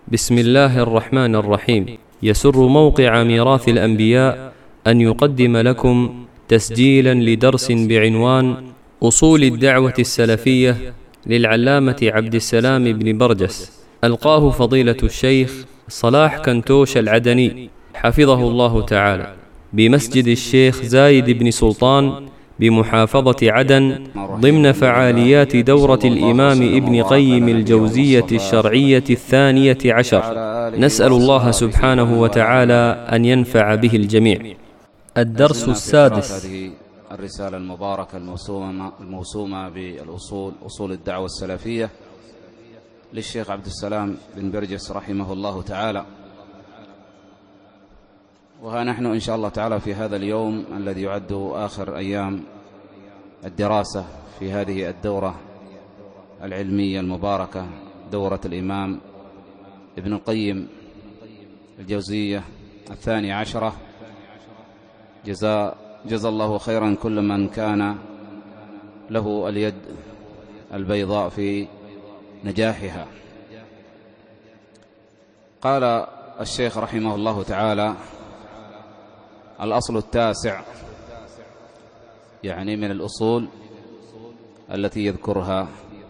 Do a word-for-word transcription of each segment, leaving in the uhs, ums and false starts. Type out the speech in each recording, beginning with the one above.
بسم الله الرحمن الرحيم. يسر موقع ميراث الأنبياء أن يقدم لكم تسجيلا لدرس بعنوان أصول الدعوة السلفية للعلامة عبد السلام بن برجس، ألقاه فضيلة الشيخ صلاح كنتوش العدني حفظه الله تعالى بمسجد الشيخ زايد بن سلطان بمحافظة عدن، ضمن فعاليات دورة الإمام ابن قيم الجوزية الشرعية الثانية عشر. نسأل الله سبحانه وتعالى أن ينفع به الجميع. الدرس السادس. هذه الرسالة المباركة الموسومة, الموسومة بالأصول أصول الدعوة السلفية للشيخ عبد السلام بن برجس رحمه الله تعالى. وها نحن إن شاء الله تعالى في هذا اليوم الذي يعد آخر أيام الدراسة في هذه الدورة العلمية المباركة، دورة الإمام ابن القيم الجوزية الثانية عشرة. جزا, جزا الله خيرا كل من كان له اليد البيضاء في نجاحها. قال الشيخ رحمه الله تعالى: الأصل التاسع، يعني من الأصول التي يذكرها،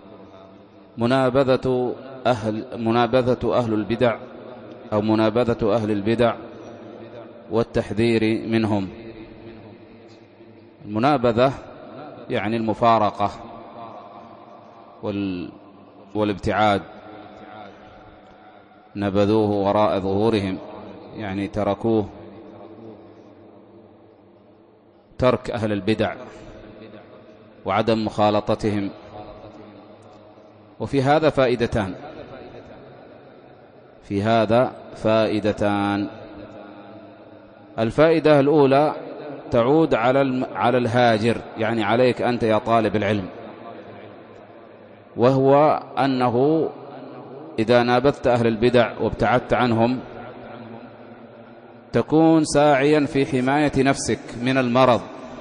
منابذة أهل منابذة أهل البدع أو منابذة أهل البدع والتحذير منهم. المنابذة يعني المفارقة وال والابتعاد، نبذوه وراء ظهورهم، يعني تركوه، ترك أهل البدع وعدم مخالطتهم. وفي هذا فائدتان في هذا فائدتان الفائدة الأولى تعود على على الهاجر، يعني عليك أنت يا طالب العلم، وهو أنه إذا نابذت أهل البدع وابتعدت عنهم تكون ساعيا في حماية نفسك من المرض.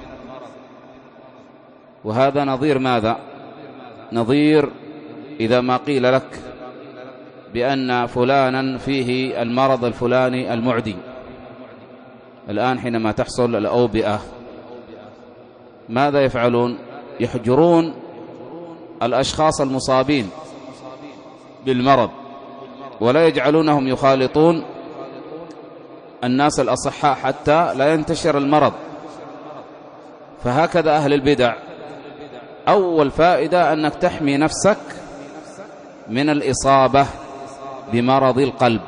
وهذا نظير ماذا؟ نظير إذا ما قيل لك بأن فلانا فيه المرض الفلاني المعدي. الآن حينما تحصل الأوبئة ماذا يفعلون؟ يحجرون الأشخاص المصابين بالمرض ولا يجعلونهم يخالطون الناس الأصحاء حتى لا ينتشر المرض. فهكذا أهل البدع، أول فائدة أنك تحمي نفسك من الإصابة بمرض القلب.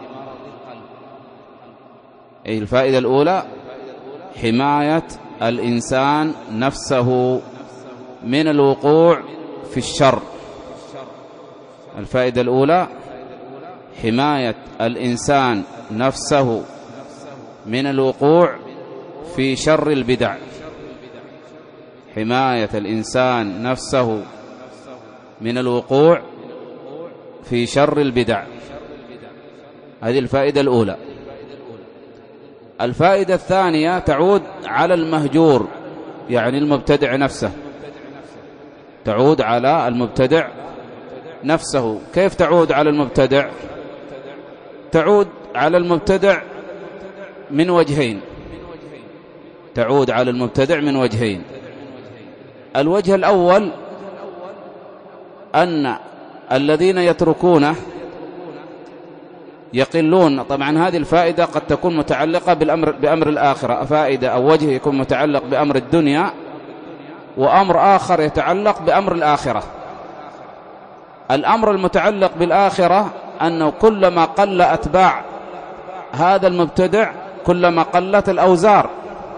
أي الفائدة الأولى حماية الإنسان نفسه من الوقوع في الشر. الفائدة الأولى حماية الإنسان نفسه من الوقوع في شر البدع. حماية الإنسان نفسه من الوقوع في شر البدع، هذه الفائدة الأولى. الفائدة الثانية تعود على المهجور، يعني المبتدع نفسه، تعود على المبتدع نفسه. كيف تعود على المبتدع؟ تعود على المبتدع من وجهين تعود على المبتدع من وجهين الوجه الأول أن الذين يتركونه يقلون. طبعا هذه الفائدة قد تكون متعلقة بالأمر بأمر الآخرة، فائدة أو وجه يكون متعلق بأمر الدنيا، وأمر آخر يتعلق بأمر الآخرة. الأمر المتعلق بالآخرة أنه كلما قل أتباع هذا المبتدع كلما قلت الأوزار،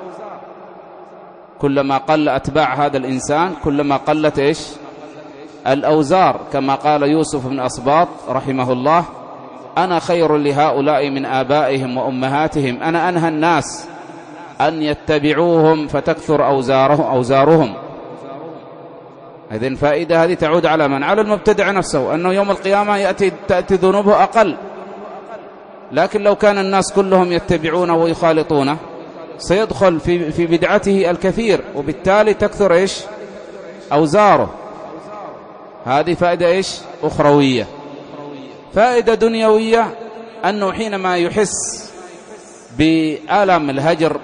كلما قل أتباع هذا الإنسان كلما قلت إيش؟ الأوزار. كما قال يوسف بن أصباط رحمه الله: أنا خير لهؤلاء من آبائهم وأمهاتهم، أنا أنهى الناس أن يتبعوهم فتكثر أوزارهم أوزارهم. هذه الفائدة هذه تعود على من؟ على المبتدع نفسه، أنه يوم القيامة يأتي تأتي ذنوبه أقل. لكن لو كان الناس كلهم يتبعونه ويخالطونه سيدخل في في بدعته الكثير، وبالتالي تكثر إيش؟ أوزاره. هذه فائدة إيش؟ أخروية. فائدة دنيوية أنه حينما يحس بألم الهجر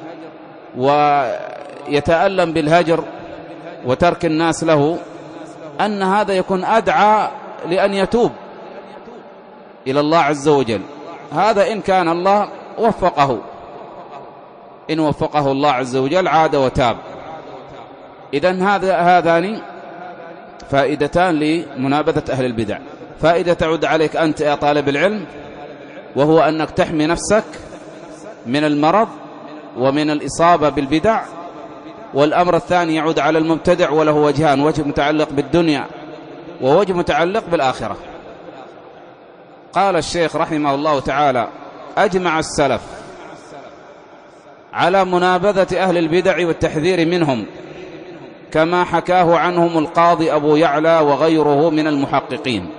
ويتألم بالهجر وترك الناس له، أن هذا يكون أدعى لأن يتوب إلى الله عز وجل. هذا إن كان الله وفقه، إن وفقه الله عز وجل عاد وتاب. إذن هذا هذان فائدتان لمنابذة أهل البدع. فائدة تعود عليك أنت يا طالب العلم، وهو أنك تحمي نفسك من المرض ومن الإصابة بالبدع. والأمر الثاني يعود على المبتدع، وله وجهان: وجه متعلق بالدنيا ووجه متعلق بالآخرة. قال الشيخ رحمه الله تعالى: أجمع السلف على منابذة أهل البدع والتحذير منهم، كما حكاه عنهم القاضي أبو يعلى وغيره من المحققين.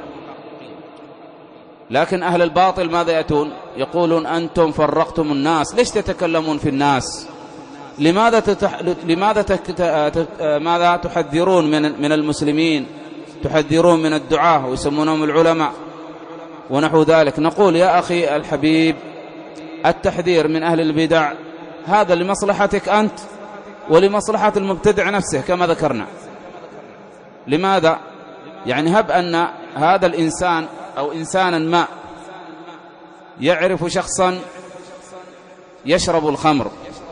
لكن أهل الباطل ماذا يأتون؟ يقولون: أنتم فرقتم الناس، ليش تتكلمون في الناس؟ لماذا تتح... لماذا تك... ماذا تحذرون من من المسلمين، تحذرون من الدعاة ويسمونهم العلماء ونحو ذلك؟ نقول: يا أخي الحبيب، التحذير من أهل البدع هذا لمصلحتك أنت ولمصلحة المبتدع نفسه كما ذكرنا. لماذا؟ يعني هب أن هذا الإنسان أو إنسانا ما يعرف شخصا يشرب الخمر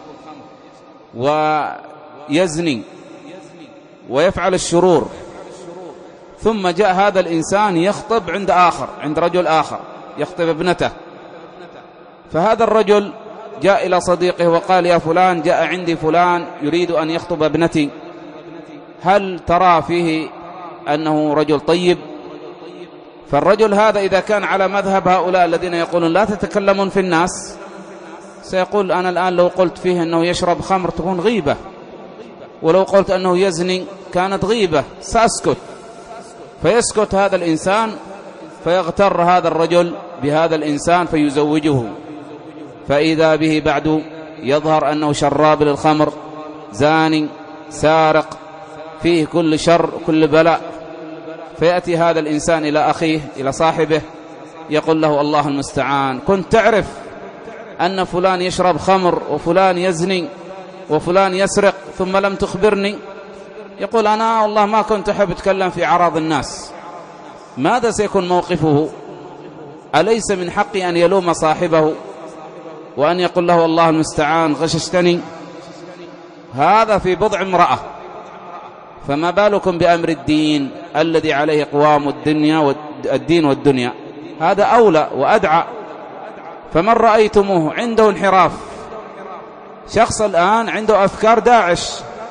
ويزني ويفعل الشرور، ثم جاء هذا الإنسان يخطب عند آخر، عند رجل آخر يخطب ابنته، فهذا الرجل جاء إلى صديقه وقال: يا فلان، جاء عندي فلان يريد أن يخطب ابنتي، هل ترى فيه أنه رجل طيب؟ فالرجل هذا إذا كان على مذهب هؤلاء الذين يقولون لا تتكلمون في الناس، سيقول: أنا الآن لو قلت فيه أنه يشرب خمر تكون غيبة، ولو قلت أنه يزني كانت غيبة، سأسكت. فيسكت هذا الإنسان، فيغتر هذا الرجل بهذا الإنسان فيزوجه، فإذا به بعد يظهر أنه شراب للخمر، زاني، سارق، فيه كل شر كل بلاء. فيأتي هذا الإنسان إلى أخيه، إلى صاحبه، يقول له: الله المستعان، كنت تعرف أن فلان يشرب خمر وفلان يزني وفلان يسرق ثم لم تخبرني؟ يقول: أنا والله ما كنت أحب أتكلم في أعراض الناس. ماذا سيكون موقفه؟ أليس من حقي أن يلوم صاحبه وأن يقول له: الله المستعان غششتني؟ هذا في بضع امرأة، فما بالكم بأمر الدين الذي عليه قوام الدنيا والدين والدنيا؟ هذا أولى وأدعى. فمن رأيتموه عنده انحراف، شخص الآن عنده أفكار داعش،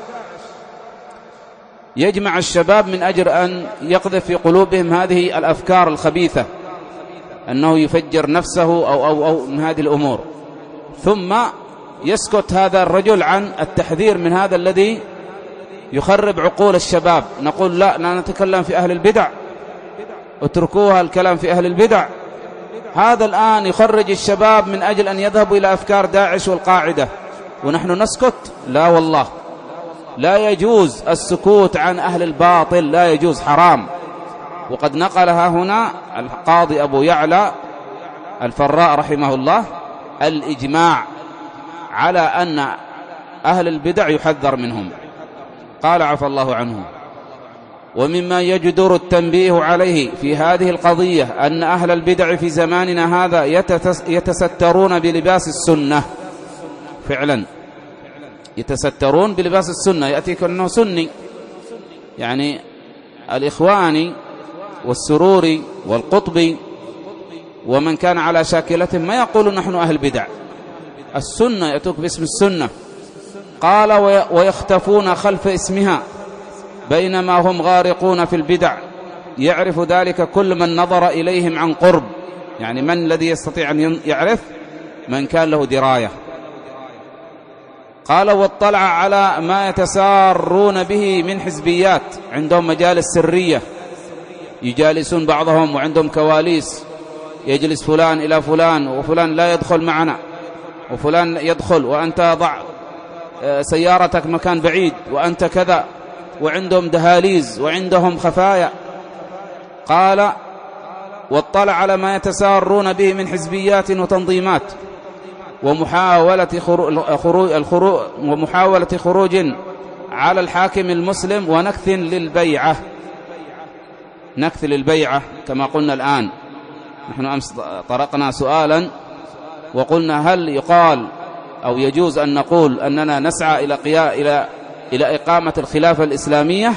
يجمع الشباب من أجل أن يقذف في قلوبهم هذه الأفكار الخبيثة، أنه يفجر نفسه أو, أو, أو من هذه الأمور، ثم يسكت هذا الرجل عن التحذير من هذا الذي يخرب عقول الشباب. نقول: لا، لا نتكلم في أهل البدع، اتركوها الكلام في أهل البدع. هذا الآن يخرج الشباب من أجل أن يذهبوا إلى أفكار داعش والقاعدة، ونحن نسكت؟ لا والله، لا يجوز السكوت عن أهل الباطل، لا يجوز، حرام. وقد نقلها هنا القاضي أبو يعلى الفراء رحمه الله الإجماع على أن أهل البدع يحذر منهم. قال: عفى الله عنهم. ومما يجدر التنبيه عليه في هذه القضية أن أهل البدع في زماننا هذا يتسترون بلباس السنة، فعلا يتسترون بلباس السنة، يأتيك أنه سني، يعني الإخواني والسروري والقطبي ومن كان على شاكلتهم ما يقولون نحن أهل بدع، السنة يأتوك باسم السنة. قال: ويختفون خلف اسمها بينما هم غارقون في البدع، يعرف ذلك كل من نظر إليهم عن قرب. يعني من الذي يستطيع أن يعرف؟ من كان له دراية. قال: واطلع على ما يتسارون به من حزبيات، عندهم مجالس سرية يجالسون بعضهم وعندهم كواليس، يجلس فلان إلى فلان وفلان لا يدخل معنا وفلان يدخل وأنت ضع سيارتك مكان بعيد وأنت كذا، وعندهم دهاليز وعندهم خفايا. قال: واطلع على ما يتسارون به من حزبيات وتنظيمات ومحاولة خروج, الخروج ومحاولة خروج على الحاكم المسلم ونكث للبيعة، نكث للبيعة كما قلنا الآن. نحن أمس طرقنا سؤالا وقلنا هل يقال أو يجوز أن نقول أننا نسعى إلى قياء إلى إلى إقامة الخلافة الإسلامية،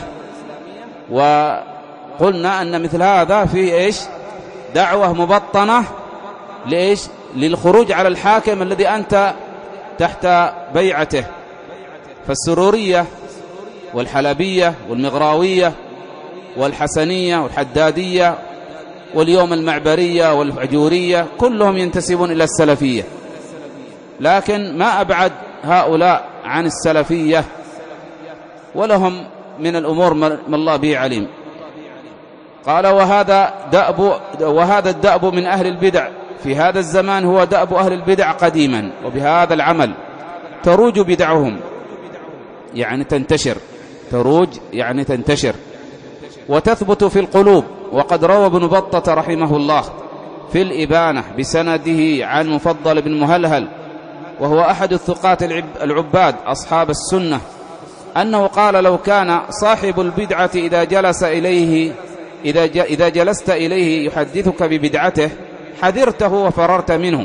وقلنا أن مثل هذا فيه إيش؟ دعوة مبطنة لإيش؟ للخروج على الحاكم الذي أنت تحت بيعته. فالسرورية والحلبية والمغراوية والحسنية والحدادية واليوم المعبرية والعجورية كلهم ينتسبون إلى السلفية، لكن ما أبعد هؤلاء عن السلفية ولهم من الأمور ما الله به عليم. قال وهذا دأب وهذا الدأب من أهل البدع في هذا الزمان هو دأب أهل البدع قديما، وبهذا العمل تروج بدعهم، يعني تنتشر، تروج يعني تنتشر وتثبت في القلوب. وقد روى ابن بطة رحمه الله في الإبانة بسنده عن مفضل بن مهلهل وهو أحد الثقات العباد أصحاب السنة أنه قال لو كان صاحب البدعة إذا جلس إليه إذا إذا جلست إليه يحدثك ببدعته حذرته وفررت منه،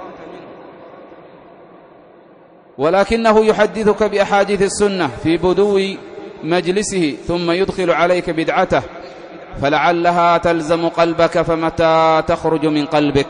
ولكنه يحدثك بأحاديث السنة في بدو مجلسه ثم يدخل عليك بدعته فلعلها تلزم قلبك فمتى تخرج من قلبك.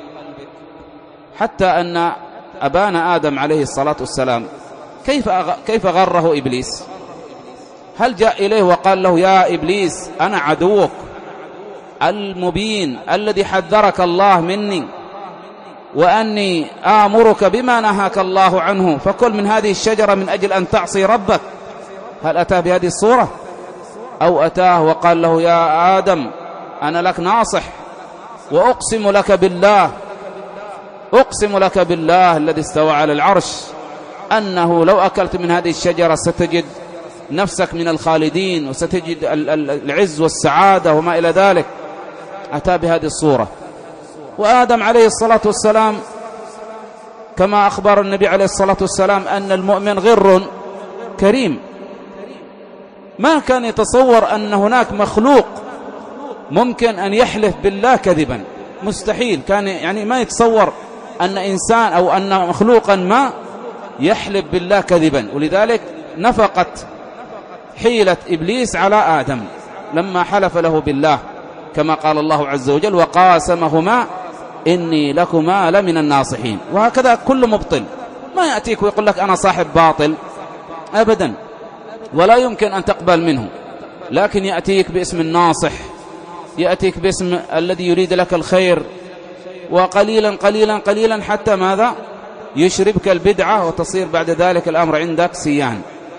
حتى أن أبانا آدم عليه الصلاة والسلام كيف كيف غره إبليس؟ هل جاء إليه وقال له يا إبليس أنا عدوك المبين الذي حذرك الله مني وأني آمرك بما نهاك الله عنه فكل من هذه الشجرة من أجل أن تعصي ربك؟ هل أتى بهذه الصورة؟ أو أتاه وقال له يا آدم أنا لك ناصح وأقسم لك بالله أقسم لك بالله الذي استوى على العرش أنه لو أكلت من هذه الشجرة ستجد نفسك من الخالدين وستجد العز والسعادة وما إلى ذلك. أتى بهذه الصورة. وآدم عليه الصلاة والسلام كما أخبر النبي عليه الصلاة والسلام أن المؤمن غر كريم، ما كان يتصور أن هناك مخلوق ممكن أن يحلف بالله كذبا، مستحيل، كان يعني ما يتصور أن إنسان أو أن مخلوقا ما يحلف بالله كذبا. ولذلك نفقت حيلة إبليس على آدم لما حلف له بالله كما قال الله عز وجل وقاسمهما إني لكما لمن الناصحين. وهكذا كل مبطل ما يأتيك ويقول لك أنا صاحب باطل أبدا، ولا يمكن أن تقبل منه، لكن يأتيك باسم الناصح، يأتيك باسم الذي يريد لك الخير، وقليلا قليلا قليلا حتى ماذا؟ يشربك البدعة وتصير بعد ذلك الأمر عندك سيان.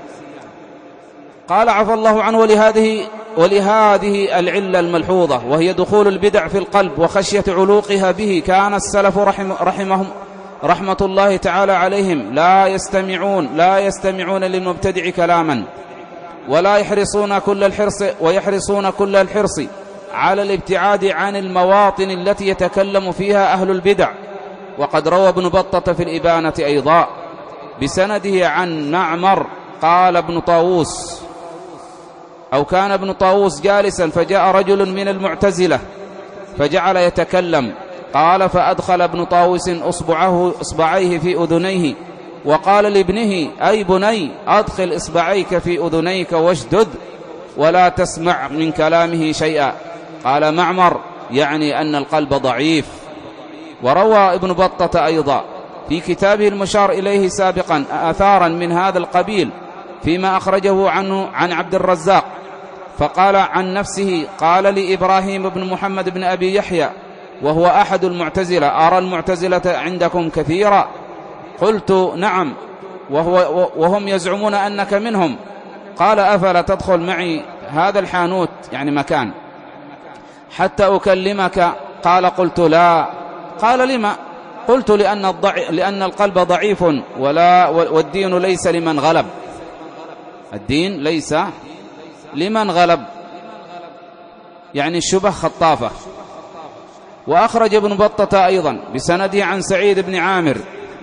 قال عفى الله عنه ولهذه ولهذه العلة الملحوظة وهي دخول البدع في القلب وخشية علوقها به كان السلف رحم رحمهم رحمة الله تعالى عليهم لا يستمعون لا يستمعون للمبتدع كلاما ولا يحرصون كل الحرص ويحرصون كل الحرص على الابتعاد عن المواطن التي يتكلم فيها أهل البدع. وقد روى ابن بطة في الإبانة أيضا بسنده عن معمر قال ابن طاووس أو كان ابن طاووس جالسا فجاء رجل من المعتزلة فجعل يتكلم، قال فأدخل ابن طاووس أصبعه إصبعيه في أذنيه وقال لابنه أي بني أدخل إصبعيك في أذنيك واشدد ولا تسمع من كلامه شيئا. قال معمر يعني أن القلب ضعيف. وروى ابن بطة أيضا في كتابه المشار إليه سابقا آثارا من هذا القبيل فيما أخرجه عنه عن عبد الرزاق فقال عن نفسه قال لي إبراهيم بن محمد بن أبي يحيى وهو أحد المعتزلة أرى المعتزلة عندكم كثيرا؟ قلت نعم وهو وهم يزعمون أنك منهم. قال أفلا تدخل معي هذا الحانوت يعني مكان حتى أكلمك؟ قال قلت لا. قال لما؟ قلت لأن, الضع... لأن القلب ضعيف ولا والدين ليس لمن غلب، الدين ليس لمن غلب، يعني الشبه خطافة وأخرج ابن بطة أيضا بسنده عن سعيد بن عامر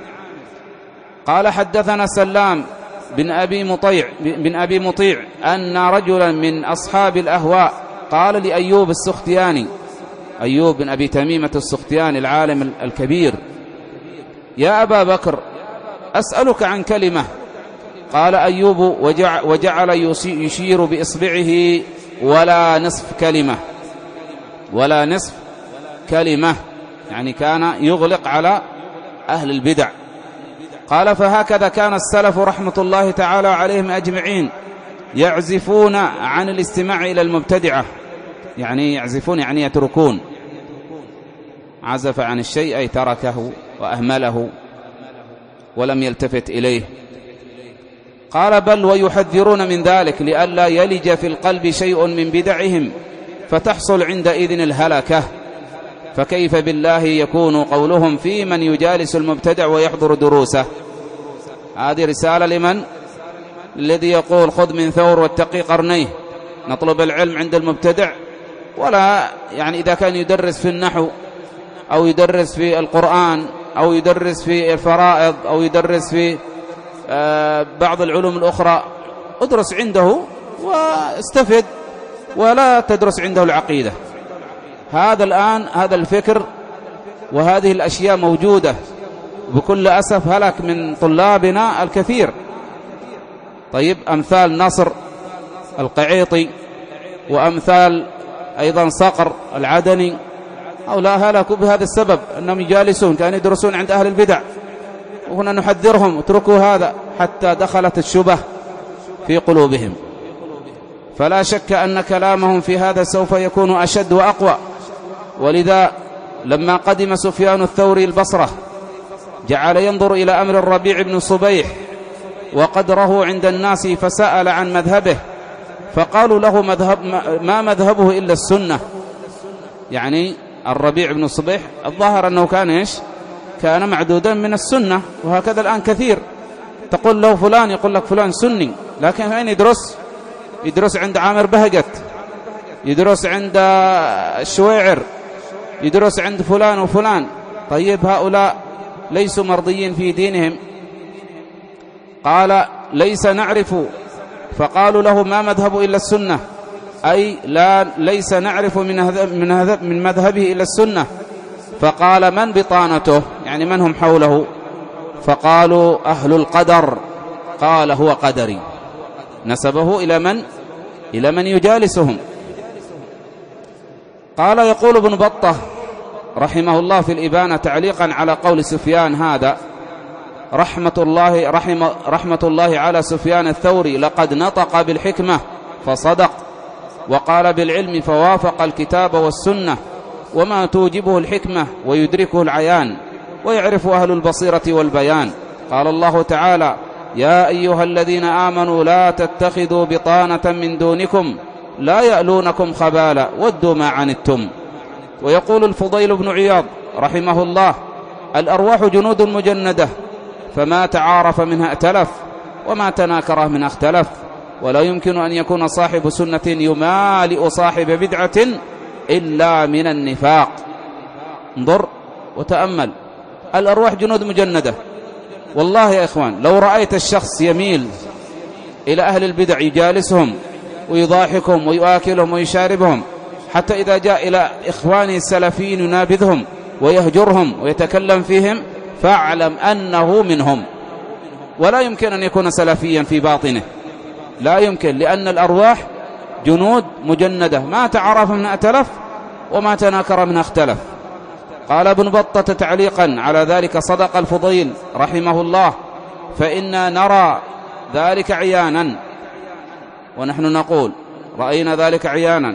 قال حدثنا سلام بن أبي مطيع بن أبي مطيع أن رجلا من أصحاب الأهواء قال لأيوب السختياني، أيوب بن أبي تميمة السختياني العالم الكبير: يا أبا بكر أسألك عن كلمة. قال أيوب وجع وجعل يشير بإصبعه: ولا نصف كلمة، ولا نصف كلمة، يعني كان يغلق على أهل البدع. قال: فهكذا كان السلف رحمة الله تعالى عليهم أجمعين يعزفون عن الاستماع إلى المبتدعة، يعني يعزفون يعني يتركون، عزف عن الشيء أي تركه وأهمله ولم يلتفت إليه. قال: بل ويحذرون من ذلك لئلا يلج في القلب شيء من بدعهم فتحصل عندئذ الهلكة. فكيف بالله يكون قولهم في من يجالس المبتدع ويحضر دروسه؟ هذه رسالة لمن؟ الذي يقول: خذ من ثور واتقي قرنيه، نطلب العلم عند المبتدع. ولا يعني إذا كان يدرس في النحو أو يدرس في القرآن أو يدرس في الفرائض أو يدرس في بعض العلوم الأخرى، ادرس عنده واستفد، ولا تدرس عنده العقيدة. هذا الآن هذا الفكر وهذه الأشياء موجودة، بكل أسف هلك من طلابنا الكثير. طيب، أمثال نصر القعيطي وأمثال أيضا صقر العدني، هؤلاء هلكوا بهذا السبب، أنهم يجالسون كانوا يدرسون عند أهل البدع، وهنا نحذرهم اتركوا هذا، حتى دخلت الشبه في قلوبهم. فلا شك أن كلامهم في هذا سوف يكون أشد وأقوى. ولذا لما قدم سفيان الثوري البصرة جعل ينظر إلى أمر الربيع بن صبيح وقدره عند الناس، فسأل عن مذهبه، فقالوا له: مذهب ما مذهبه إلا السنة. يعني الربيع بن صبيح الظاهر أنه كان إيش؟ كان معدودا من السنة. وهكذا الآن كثير، تقول له فلان يقول لك فلان سني، لكن وين يدرس؟ يدرس عند عامر بهجت، يدرس عند الشويعر، يدرس عند فلان وفلان. طيب، هؤلاء ليسوا مرضيين في دينهم. قال: ليس نعرف. فقالوا له: ما مذهب إلا السنة، أي لا ليس نعرف من, من, من مذهبه إلا السنة. فقال: من بطانته؟ يعني من هم حوله؟ فقالوا: أهل القدر. قال: هو قدري. نسبه إلى من؟ إلى من يجالسهم. قال: يقول ابن بطة رحمه الله في الإبانة تعليقا على قول سفيان هذا: رحمة الله, رحمة, رحمة الله على سفيان الثوري، لقد نطق بالحكمة فصدق، وقال بالعلم فوافق الكتاب والسنة، وما توجبه الحكمة ويدركه العيان، ويعرف أهل البصيرة والبيان. قال الله تعالى: يا أيها الذين آمنوا لا تتخذوا بطانة من دونكم لا يألونكم خبالا ودوا ما عنتم. ويقول الفضيل بن عياض رحمه الله: الأرواح جنود مجندة، فما تعارف منها ائتلف، وما تناكره منها اختلف، ولا يمكن أن يكون صاحب سنة يمالئ صاحب بدعة إلا من النفاق. انظر وتأمل، الأرواح جنود مجندة. والله يا إخوان، لو رأيت الشخص يميل إلى أهل البدع يجالسهم ويضاحكهم ويؤكلهم ويشاربهم، حتى إذا جاء إلى إخوانه السلفيين ينابذهم ويهجرهم ويتكلم فيهم، فاعلم أنه منهم، ولا يمكن أن يكون سلفيا في باطنه، لا يمكن، لأن الأرواح جنود مجندة، ما تعرف منها ائتلف وما تناكر منها اختلف. قال ابن بطة تعليقا على ذلك: صدق الفضيل رحمه الله، فإنا نرى ذلك عيانا، ونحن نقول رأينا ذلك عيانا.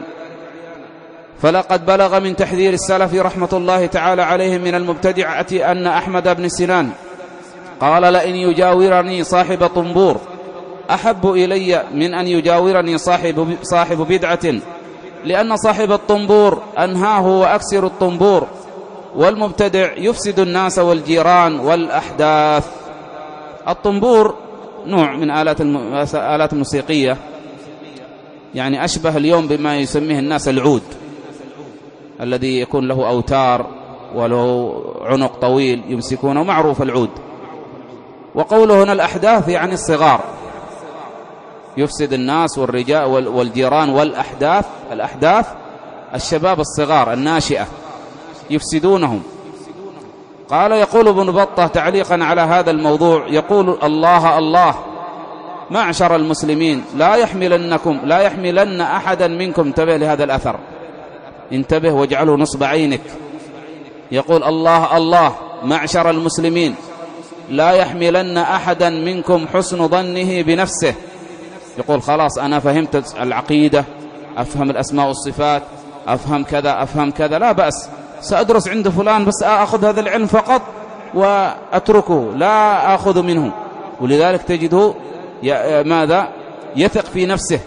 فلقد بلغ من تحذير السلف رحمة الله تعالى عليهم من المبتدعة أن أحمد بن سنان قال: لئن يجاورني صاحب طنبور أحب إلي من أن يجاورني صاحب, صاحب بدعة، لأن صاحب الطنبور أنهاه وأكسر الطنبور، والمبتدع يفسد الناس والجيران والأحداث. الطنبور نوع من آلات الآلات الموسيقية، يعني أشبه اليوم بما يسميه الناس العود، الذي يكون له أوتار وله عنق طويل يمسكونه، معروف العود. وقوله هنا الأحداث يعني الصغار، يفسد الناس والرجال والجيران والأحداث. الأحداث الشباب الصغار الناشئة يفسدونهم. قال يقول ابن بطة تعليقا على هذا الموضوع، يقول الله الله معشر المسلمين لا يحملنكم لا يحملن أحدا منكم، انتبه لهذا الأثر، انتبه واجعله نصب عينك. يقول الله الله معشر المسلمين لا يحملن أحدا منكم حسن ظنه بنفسه. يقول خلاص أنا فهمت العقيدة، أفهم الأسماء والصفات، أفهم كذا أفهم كذا، لا بأس، سأدرس عند فلان بس أخذ هذا العلم فقط وأتركه، لا أخذ منه. ولذلك تجده ماذا يثق في نفسه،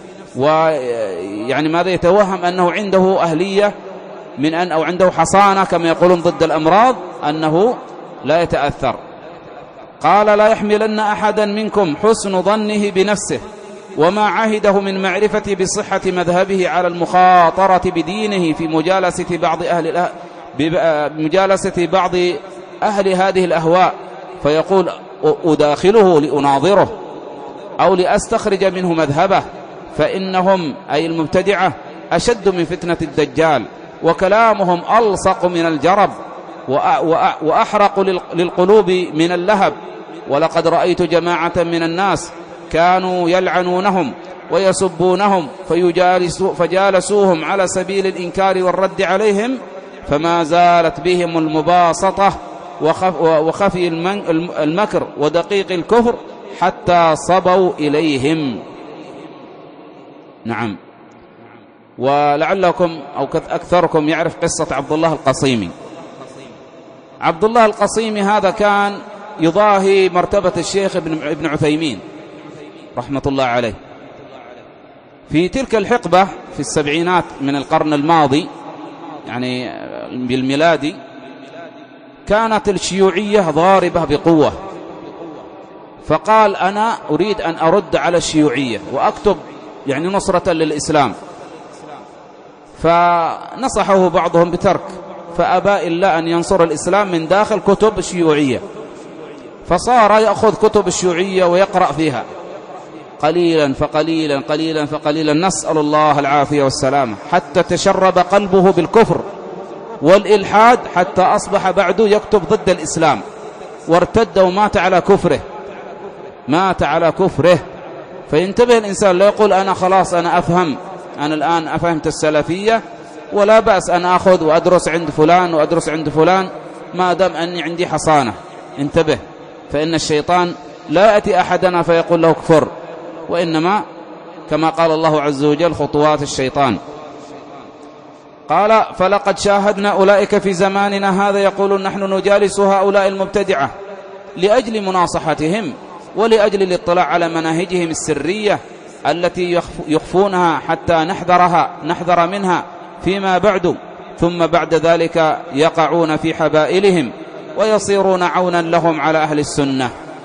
ويعني ماذا يتوهم أنه عنده أهلية من أن أو عنده حصانة كما يقولون ضد الأمراض، أنه لا يتأثر. قال لا يحملن أحدا منكم حسن ظنه بنفسه وما عهده من معرفة بصحة مذهبه على المخاطرة بدينه في مجالسة بعض أهل بمجالسة بعض أهل هذه الأهواء، فيقول أداخله لأناظره أو لأستخرج منه مذهبه، فإنهم أي المبتدعة أشد من فتنة الدجال، وكلامهم ألصق من الجرب وأحرق للقلوب من اللهب. ولقد رأيت جماعة من الناس كانوا يلعنونهم ويسبونهم فيجالسوا فجالسوهم على سبيل الإنكار والرد عليهم، فما زالت بهم المباسطة وخفي المكر ودقيق الكفر حتى صبوا إليهم. نعم. ولعلكم أو أكثركم يعرف قصة عبد الله القصيمي. عبد الله القصيمي هذا كان يضاهي مرتبة الشيخ ابن عثيمين رحمة الله عليه. في تلك الحقبة في السبعينات من القرن الماضي يعني بالميلادي، كانت الشيوعية ضاربة بقوة، فقال أنا أريد أن أرد على الشيوعية وأكتب يعني نصرة للإسلام، فنصحه بعضهم بترك، فأبى إلا أن ينصر الإسلام من داخل كتب الشيوعية، فصار يأخذ كتب الشيوعية ويقرأ فيها قليلا فقليلا قليلا فقليلا، نسأل الله العافية والسلامة، حتى تشرب قلبه بالكفر والإلحاد، حتى أصبح بعده يكتب ضد الإسلام، وارتد ومات على كفره، مات على كفره. فينتبه الإنسان، لا يقول أنا خلاص أنا أفهم، أنا الآن أفهمت السلفية ولا بأس أن أخذ وأدرس عند فلان وأدرس عند فلان ما دام أني عندي حصانة. انتبه، فإن الشيطان لا يأتي أحدنا فيقول له كفر، وإنما كما قال الله عز وجل خطوات الشيطان. قال فلقد شاهدنا أولئك في زماننا هذا يقولون نحن نجالس هؤلاء المبتدعة لأجل مناصحتهم ولأجل الاطلاع على مناهجهم السرية التي يخفونها حتى نحذرها نحذر منها فيما بعد، ثم بعد ذلك يقعون في حبائلهم ويصيرون عونا لهم على أهل السنة.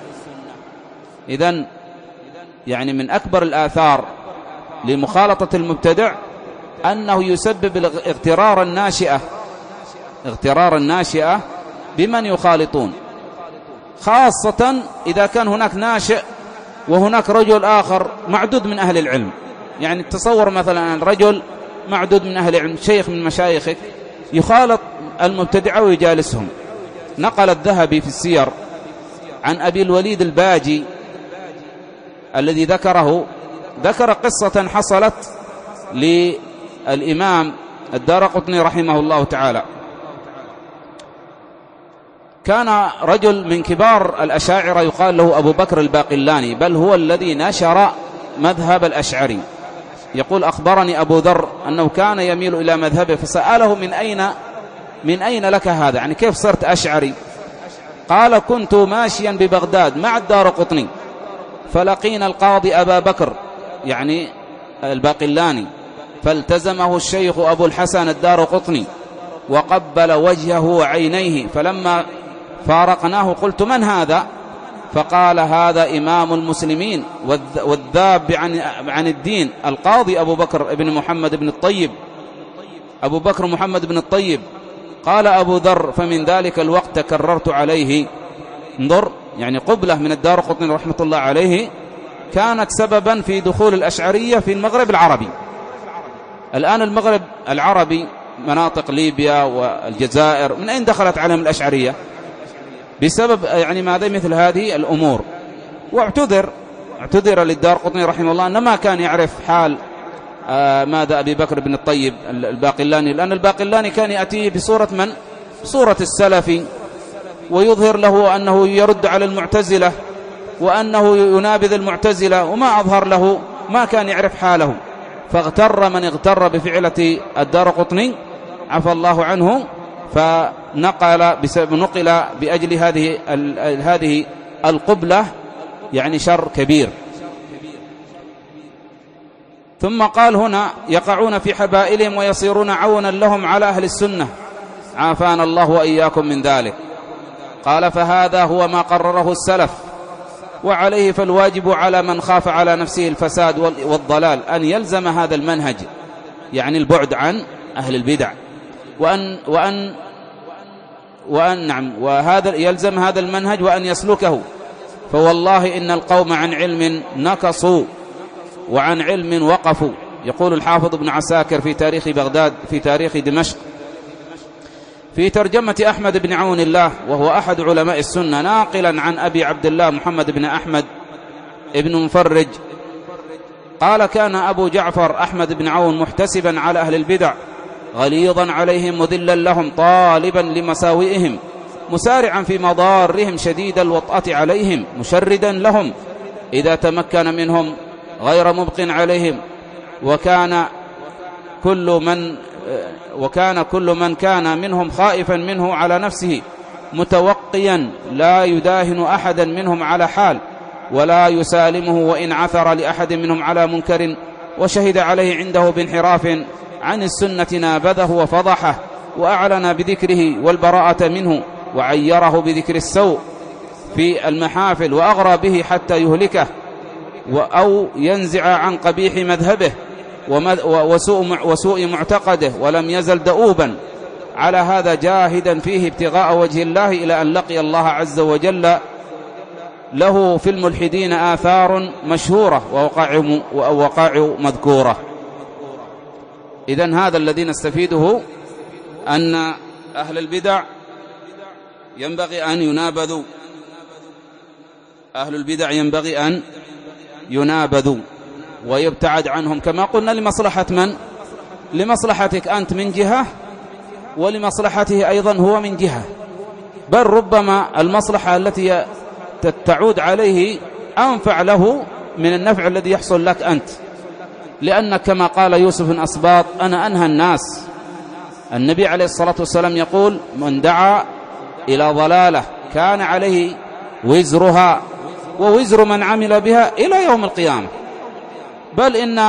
إذن يعني من أكبر الآثار لمخالطة المبتدع أنه يسبب الاغترار الناشئة اغترار الناشئة بمن يخالطون، خاصة إذا كان هناك ناشئ وهناك رجل آخر معدود من أهل العلم. يعني تصور مثلا رجل معدود من أهل العلم، شيخ من مشايخك يخالط المبتدعة ويجالسهم. نقل الذهبي في السير عن أبي الوليد الباجي الذي ذكره، ذكر قصة حصلت للإمام الدارقطني رحمه الله تعالى. كان رجل من كبار الأشاعرة يقال له أبو بكر الباقلاني، بل هو الذي نشر مذهب الأشعري. يقول أخبرني أبو ذر أنه كان يميل إلى مذهبه، فسأله من أين من أين لك هذا، يعني كيف صرت أشعري؟ قال كنت ماشيا ببغداد مع الدارقطني فلقينا القاضي أبا بكر يعني الباقلاني، فالتزمه الشيخ أبو الحسن الدارقطني وقبل وجهه وعينيه، فلما فارقناه قلت من هذا؟ فقال هذا إمام المسلمين والذاب عن عن الدين القاضي أبو بكر بن محمد بن الطيب. أبو بكر محمد بن الطيب. قال أبو ذر: فمن ذلك الوقت تكررت عليه. انظر، يعني قبلة من الدارقطني رحمة الله عليه كانت سببا في دخول الأشعرية في المغرب العربي. الآن المغرب العربي مناطق ليبيا والجزائر، من أين دخلت عليهم الأشعرية؟ بسبب يعني ماذا مثل هذه الأمور. واعتذر اعتذر للدارقطني رحمه الله أنه ما كان يعرف حال آه ماذا أبي بكر بن الطيب الباقلاني، لأن الباقلاني كان يأتيه بصورة من؟ صورة السلفي، ويظهر له أنه يرد على المعتزلة وأنه ينابذ المعتزلة، وما أظهر له، ما كان يعرف حاله. فاغتر من اغتر بفعلة الدارقطني عفى الله عنه، فنقل بسبب نقل بأجل هذه هذه القبلة يعني شر كبير. ثم قال هنا: يقعون في حبائلهم ويصيرون عونا لهم على أهل السنة، عافانا الله وإياكم من ذلك. قال: فهذا هو ما قرره السلف، وعليه فالواجب على من خاف على نفسه الفساد والضلال أن يلزم هذا المنهج، يعني البعد عن أهل البدع، وأن وأن وأن نعم وهذا يلزم هذا المنهج وأن يسلكه. فوالله إن القوم عن علم نكصوا وعن علم وقفوا. يقول الحافظ ابن عساكر في تاريخ بغداد في تاريخ دمشق في ترجمة أحمد بن عون الله، وهو أحد علماء السنة، ناقلا عن أبي عبد الله محمد بن أحمد ابن مفرج قال: كان أبو جعفر أحمد بن عون محتسبا على أهل البدع، غليظا عليهم، مذلا لهم، طالبا لمساوئهم، مسارعا في مضارهم، شديد الوطأة عليهم، مشردا لهم إذا تمكن منهم، غير مبق عليهم. وكان كل من وكان كل من كان منهم خائفا منه على نفسه، متوقيا، لا يداهن أحدا منهم على حال، ولا يسالمه وإن عثر لأحد منهم على منكر، وشهد عليه عنده بانحراف عن السنة نابذه وفضحه، وأعلن بذكره والبراءة منه، وعيره بذكر السوء في المحافل، وأغرى به حتى يهلكه أو ينزع عن قبيح مذهبه وسوء, وسوء معتقده، ولم يزل دؤوبا على هذا، جاهدا فيه ابتغاء وجه الله، إلى أن لقي الله عز وجل. له في الملحدين آثار مشهورة ووقائع ووقائع مذكورة. إذن هذا الذي نستفيده، أن أهل البدع ينبغي أن ينابذوا، أهل البدع ينبغي أن ينابذوا ويبتعد عنهم، كما قلنا لمصلحة من؟ لمصلحتك أنت من جهة، ولمصلحته أيضا هو من جهة، بل ربما المصلحة التي تعود عليه أنفع له من النفع الذي يحصل لك أنت، لأنك كما قال يوسف بن أسباط: أنا أنهى الناس. النبي عليه الصلاة والسلام يقول: من دعا إلى ضلالة كان عليه وزرها ووزر من عمل بها إلى يوم القيامة. بل إن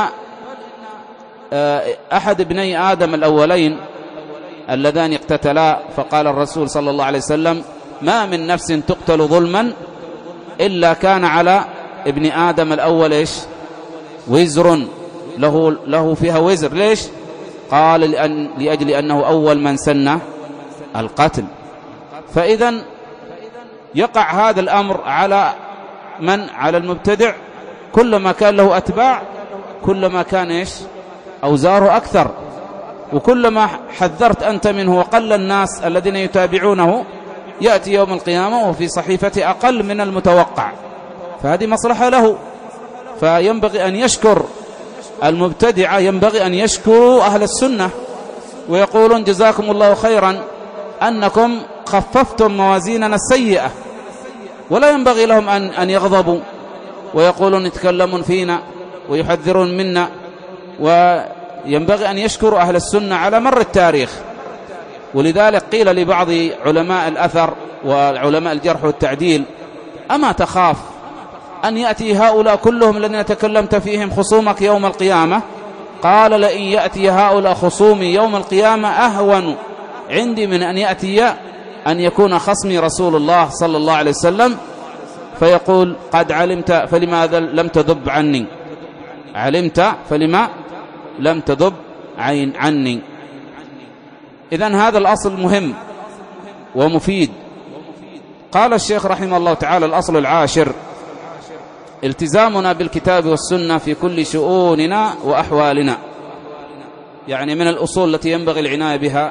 أحد ابني آدم الأولين اللذان اقتتلا، فقال الرسول صلى الله عليه وسلم: ما من نفس تقتل ظلما إلا كان على ابن آدم الأول إيش؟ وزر، له, له فيها وزر. ليش؟ قال: لأن لأجل أنه أول من سن القتل. فإذا يقع هذا الأمر على من؟ على المبتدع. كلما كان له أتباع كلما كان إيش؟ أوزاره أكثر، وكلما حذرت أنت منه وقل الناس الذين يتابعونه، يأتي يوم القيامة وفي صحيفة أقل من المتوقع، فهذه مصلحة له. فينبغي أن يشكر المبتدعة، ينبغي أن يشكروا أهل السنة ويقولون: جزاكم الله خيرا أنكم خففتم موازيننا السيئة. ولا ينبغي لهم أن, أن يغضبوا ويقولون يتكلمون فينا ويحذرون منا، وينبغي أن يشكروا أهل السنة على مر التاريخ. ولذلك قيل لبعض علماء الأثر والعلماء الجرح والتعديل: أما تخاف أن يأتي هؤلاء كلهم الذين تكلمت فيهم خصومك يوم القيامة؟ قال: لئن يأتي هؤلاء خصومي يوم القيامة أهون عندي من أن يأتي أن يكون خصمي رسول الله صلى الله عليه وسلم، فيقول: قد علمت فلماذا لم تذب عني؟ علمت فلما لم تذب عني. إذن هذا الأصل مهم ومفيد. قال الشيخ رحمه الله تعالى: الأصل العاشر التزامنا بالكتاب والسنة في كل شؤوننا وأحوالنا. يعني من الأصول التي ينبغي العناية بها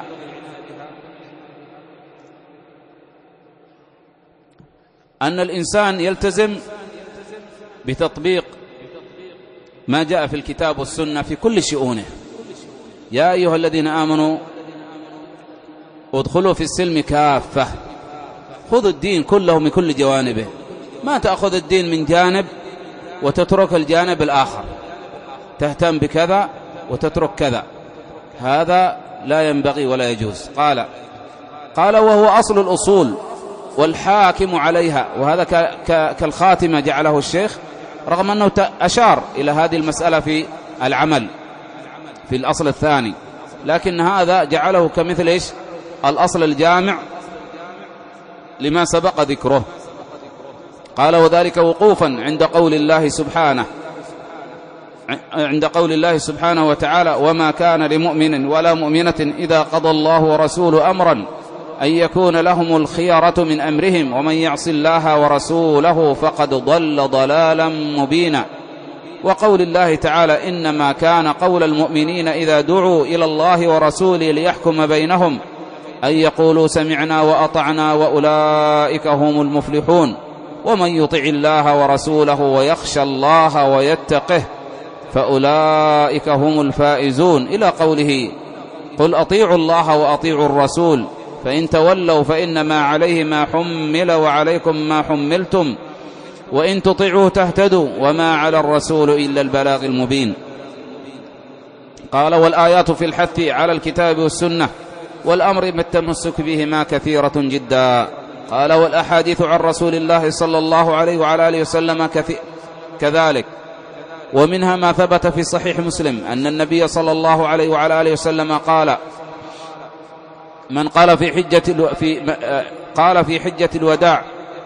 أن الإنسان يلتزم بتطبيق ما جاء في الكتاب والسنة في كل شؤونه. يا أيها الذين آمنوا ادخلوا في السلم كافة، خذوا الدين كله من كل جوانبه، ما تأخذ الدين من جانب وتترك الجانب الآخر، تهتم بكذا وتترك كذا، هذا لا ينبغي ولا يجوز. قال قال وهو أصل الأصول والحاكم عليها. وهذا كالخاتمة جعله الشيخ، رغم أنه أشار إلى هذه المسألة في العمل في الأصل الثاني، لكن هذا جعله كمثل إيش؟ الأصل الجامع لما سبق ذكره. قال وذلك وقوفا عند قول الله سبحانه عند قول الله سبحانه وتعالى: وما كان لمؤمن ولا مؤمنة إذا قضى الله ورسوله أمرا أن يكون لهم الخيرة من أمرهم ومن يعص الله ورسوله فقد ضل ضلالا مبينا. وقول الله تعالى: إنما كان قول المؤمنين إذا دعوا إلى الله ورسوله ليحكم بينهم أن يقولوا سمعنا وأطعنا وأولئك هم المفلحون. ومن يطع الله ورسوله ويخشى الله ويتقه فأولئك هم الفائزون، إلى قوله: قل أطيعوا الله وأطيعوا الرسول فإن تولوا فإنما عليه ما حمل وعليكم ما حملتم وإن تطيعوه تهتدوا وما على الرسول إلا البلاغ المبين. قال والآيات في الحث على الكتاب والسنة والأمر بالتمسك بهما كثيرة جدا. قال والأحاديث عن رسول الله صلى الله عليه وعلى آله وسلم كذلك، ومنها ما ثبت في صحيح مسلم أن النبي صلى الله عليه وعلى آله وسلم قال: من قال في حجة في قال في حجة الوداع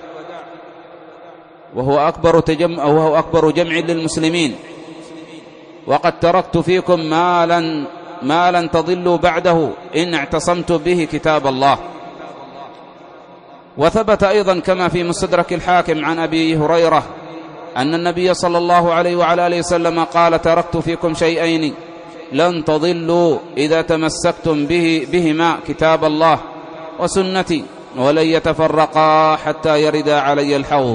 وهو أكبر تجمع وهو أكبر جمع للمسلمين: وقد تركت فيكم ما لن ما لن تضلوا بعده إن اعتصمت به كتاب الله. وثبت أيضا كما في مستدرك الحاكم عن أبي هريرة أن النبي صلى الله عليه وعلى آله وسلم قال: تركت فيكم شيئين لن تضلوا إذا تمسكتم به بهما كتاب الله وسنتي ولن يتفرقا حتى يردا علي الحوض.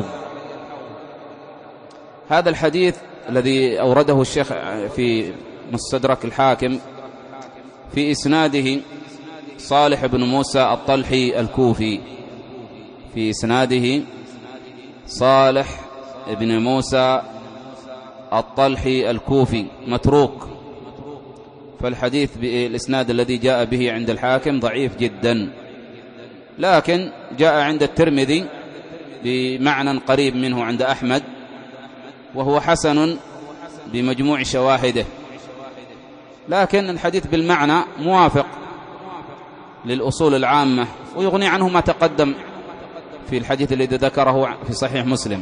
هذا الحديث الذي أورده الشيخ في مستدرك الحاكم في إسناده صالح بن موسى الطلحي الكوفي، في إسناده صالح بن موسى الطلحي الكوفي متروك، فالحديث بالإسناد الذي جاء به عند الحاكم ضعيف جدا، لكن جاء عند الترمذي بمعنى قريب منه عند أحمد، وهو حسن بمجموع شواهده، لكن الحديث بالمعنى موافق للأصول العامة ويغني عنه ما تقدم في الحديث الذي ذكره في صحيح مسلم.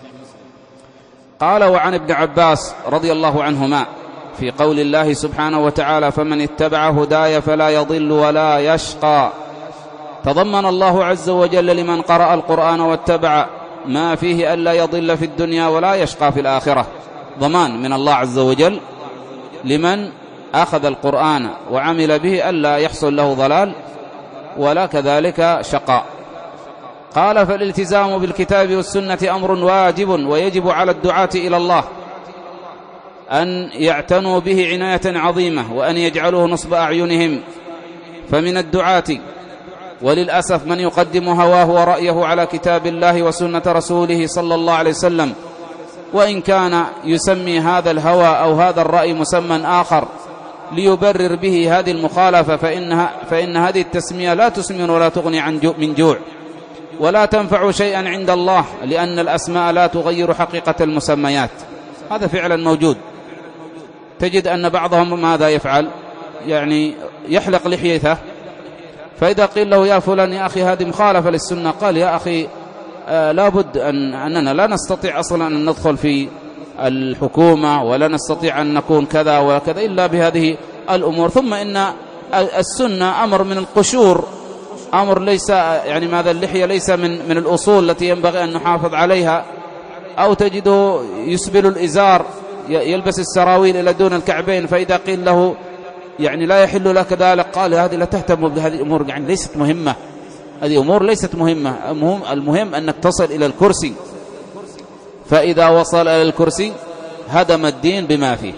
قال وعن ابن عباس رضي الله عنهما في قول الله سبحانه وتعالى: فمن اتبع هداي فلا يضل ولا يشقى، تضمن الله عز وجل لمن قرأ القرآن واتبع ما فيه ألا يضل في الدنيا ولا يشقى في الآخرة، ضمان من الله عز وجل لمن أخذ القرآن وعمل به ألا يحصل له ضلال ولا كذلك شقاء. قال فالالتزام بالكتاب والسنة أمر واجب، ويجب على الدعاة إلى الله أن يعتنوا به عناية عظيمة وأن يجعلوه نصب أعينهم. فمن الدعاة وللأسف من يقدم هواه ورأيه على كتاب الله وسنة رسوله صلى الله عليه وسلم، وإن كان يسمي هذا الهوى أو هذا الرأي مسمى آخر ليبرر به هذه المخالفة، فإنها فإن هذه التسمية لا تسمن ولا تغني عن جو من جوع ولا تنفع شيئا عند الله، لأن الأسماء لا تغير حقيقة المسميات. هذا فعلا موجود، تجد أن بعضهم ماذا يفعل؟ يعني يحلق لحيته، فإذا قيل له يا فلان يا أخي هذه مخالفة للسنة، قال يا أخي آه لابد أن أننا لا نستطيع أصلا أن ندخل في الحكومة ولا نستطيع أن نكون كذا وكذا إلا بهذه الأمور. ثم إن السنة أمر من القشور، أمر ليس يعني ماذا اللحية ليس من من الأصول التي ينبغي أن نحافظ عليها. أو تجده يسبل الإزار، يلبس السراويل إلى دون الكعبين، فإذا قيل له يعني لا يحل لك ذلك قال هذه لا تهتم بهذه الأمور، يعني ليست مهمة، هذه أمور ليست مهمة، المهم أنك تصل إلى الكرسي، فإذا وصل إلى الكرسي هدم الدين بما فيه.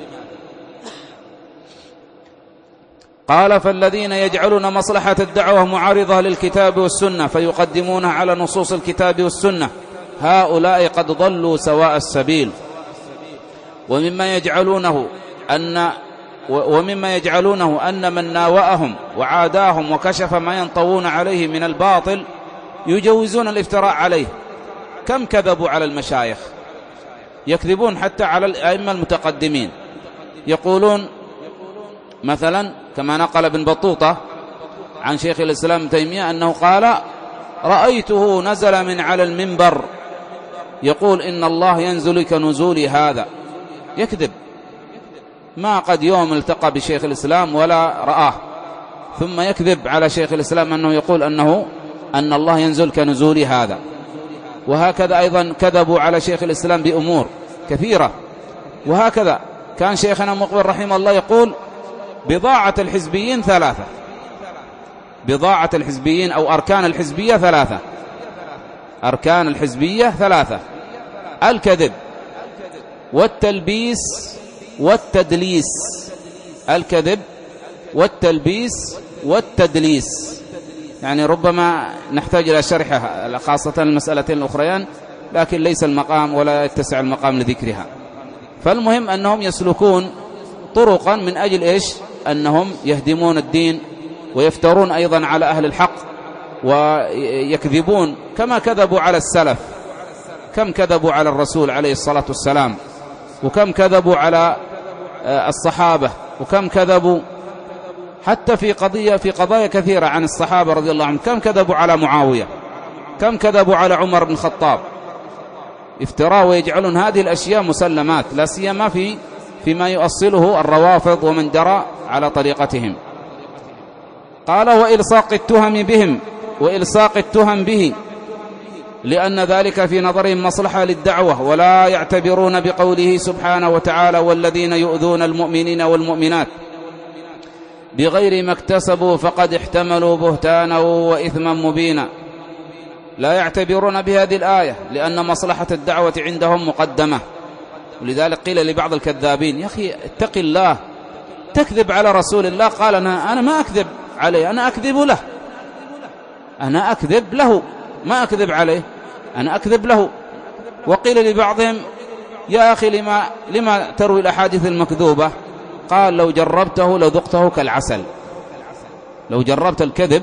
قال فالذين يجعلون مصلحة الدعوة معارضة للكتاب والسنة فيقدمونها على نصوص الكتاب والسنة هؤلاء قد ضلوا سواء السبيل. ومما يجعلونه أن ومما يجعلونه أن من ناوأهم وعاداهم وكشف ما ينطوون عليه من الباطل يجوزون الافتراء عليه. كم كذبوا على المشايخ، يكذبون حتى على الأئمة المتقدمين. يقولون مثلا كما نقل ابن بطوطة عن شيخ الإسلام ابن تيمية أنه قال رأيته نزل من على المنبر يقول إن الله ينزل كنزول هذا. يكذب، ما قد يوم التقى بشيخ الإسلام ولا رآه، ثم يكذب على شيخ الإسلام أنه يقول أنه أن الله ينزل كنزول هذا. وهكذا أيضا كذبوا على شيخ الإسلام بأمور كثيرة. وهكذا كان شيخنا مقبل رحمه الله يقول بضاعة الحزبيين ثلاثة، بضاعة الحزبيين أو أركان الحزبية ثلاثة، أركان الحزبية ثلاثة: الكذب والتلبيس والتدليس. الكذب والتلبيس والتدليس، يعني ربما نحتاج إلى شرحها خاصة المسألتين الأخريان، لكن ليس المقام ولا يتسع المقام لذكرها. فالمهم أنهم يسلكون طرقا من أجل إيش؟ أنهم يهدمون الدين ويفترون أيضا على أهل الحق ويكذبون كما كذبوا على السلف. كم كذبوا على الرسول عليه الصلاة والسلام، وكم كذبوا على الصحابة، وكم كذبوا حتى في قضية في قضايا كثيرة عن الصحابة رضي الله عنهم. كم كذبوا على معاوية، كم كذبوا على عمر بن الخطاب. افتراء ويجعلون هذه الأشياء مسلمات، لا سيما في فيما يؤصله الروافض ومن جرى على طريقتهم. قال وإلصاق التهم بهم وإلصاق التهم به، لأن ذلك في نظرهم مصلحة للدعوة، ولا يعتبرون بقوله سبحانه وتعالى والذين يؤذون المؤمنين والمؤمنات بغير ما اكتسبوا فقد احتملوا بهتانا وإثما مبينا. لا يعتبرون بهذه الآية لأن مصلحة الدعوة عندهم مقدمة. ولذلك قيل لبعض الكذابين يا أخي اتق الله، تكذب على رسول الله. قال أنا, أنا ما أكذب عليه، أنا أكذب له، أنا أكذب له، ما أكذب عليه، أنا أكذب له. وقيل لبعضهم يا أخي لما, لما تروي الأحاديث المكذوبة؟ قال لو جربته لذقته كالعسل. لو جربت الكذب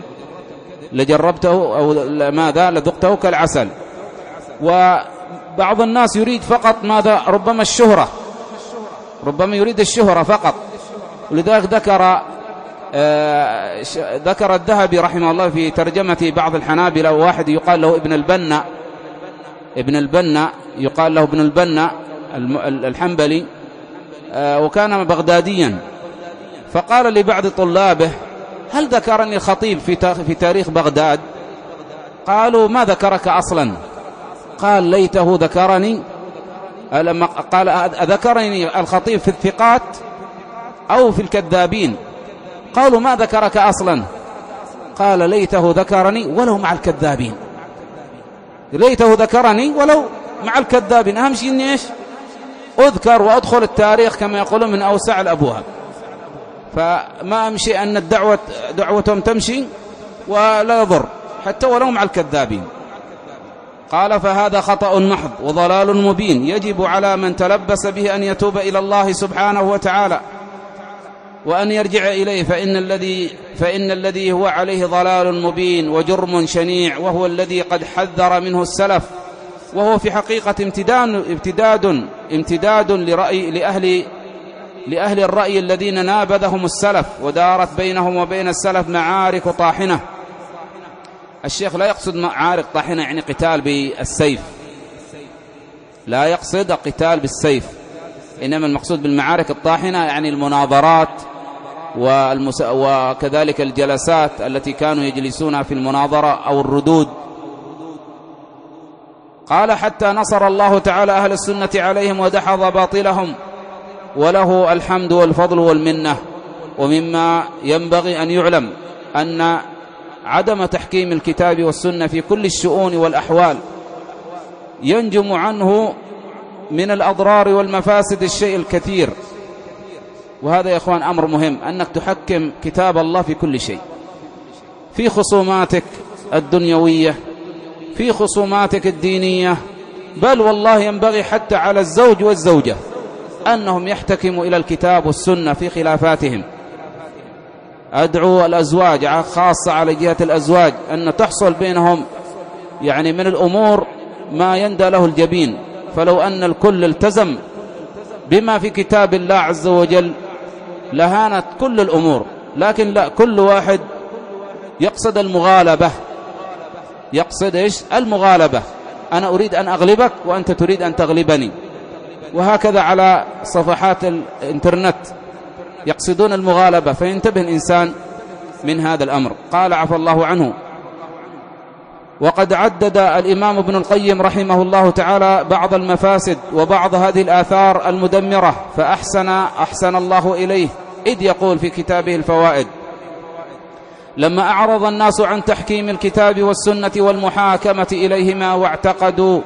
لجربته أو ماذا لذقته كالعسل. وبعض الناس يريد فقط ماذا؟ ربما الشهرة، ربما يريد الشهرة فقط. ولذلك ذكر آه ذكر الذهبي رحمه الله في ترجمة بعض الحنابلة واحد يقال له ابن البنا، ابن البنا يقال له ابن البنا الحنبلي، آه وكان بغداديا. فقال لبعض طلابه هل ذكرني خطيب في في تاريخ بغداد؟ قالوا ما ذكرك أصلا؟ قال ليته ذكرني. قال أذكرني الخطيب في الثقات أو في الكذابين؟ قالوا ما ذكرك أصلا؟ قال ليته ذكرني ولو مع الكذابين، ليته ذكرني ولو مع الكذابين. أهم شيء إني إيش؟ أذكر وأدخل التاريخ كما يقولون من أوسع الأبواب. فما أمشي أن الدعوة دعوتهم تمشي ولا يضر حتى ولو مع الكذابين. قال فهذا خطأ محض وضلال مبين، يجب على من تلبس به أن يتوب إلى الله سبحانه وتعالى وأن يرجع إليه، فإن الذي فإن الذي هو عليه ضلال مبين وجرم شنيع، وهو الذي قد حذر منه السلف، وهو في حقيقة امتداد امتداد امتداد لرأي لأهل لأهل الرأي الذين نابذهم السلف، ودارت بينهم وبين السلف معارك طاحنة. الشيخ لا يقصد معارك طاحنة يعني قتال بالسيف، لا يقصد قتال بالسيف، إنما المقصود بالمعارك الطاحنة يعني المناظرات والمس... وكذلك الجلسات التي كانوا يجلسونها في المناظرة أو الردود. قال حتى نصر الله تعالى أهل السنة عليهم ودحض باطلهم، وله الحمد والفضل والمنة. ومما ينبغي أن يعلم أن عدم تحكيم الكتاب والسنة في كل الشؤون والأحوال ينجم عنه من الأضرار والمفاسد الشيء الكثير. وهذا يا إخوان أمر مهم، أنك تحكم كتاب الله في كل شيء، في خصوماتك الدنيوية، في خصوماتك الدينية، بل والله ينبغي حتى على الزوج والزوجة أنهم يحتكموا إلى الكتاب والسنة في خلافاتهم. أدعو الأزواج خاصة على جهة الأزواج أن تحصل بينهم يعني من الأمور ما يندى له الجبين. فلو أن الكل التزم بما في كتاب الله عز وجل لهانت كل الأمور، لكن لا، كل واحد يقصد المغالبة، يقصد إيش؟ المغالبة. أنا أريد أن أغلبك وأنت تريد أن تغلبني، وهكذا على صفحات الإنترنت يقصدون المغالبة، فينتبه الإنسان من هذا الأمر. قال عفى الله عنه. وقد عدد الإمام ابن القيم رحمه الله تعالى بعض المفاسد وبعض هذه الآثار المدمرة، فأحسن أحسن الله إليه، إذ يقول في كتابه الفوائد: لما أعرض الناس عن تحكيم الكتاب والسنة والمحاكمة إليهما واعتقدوا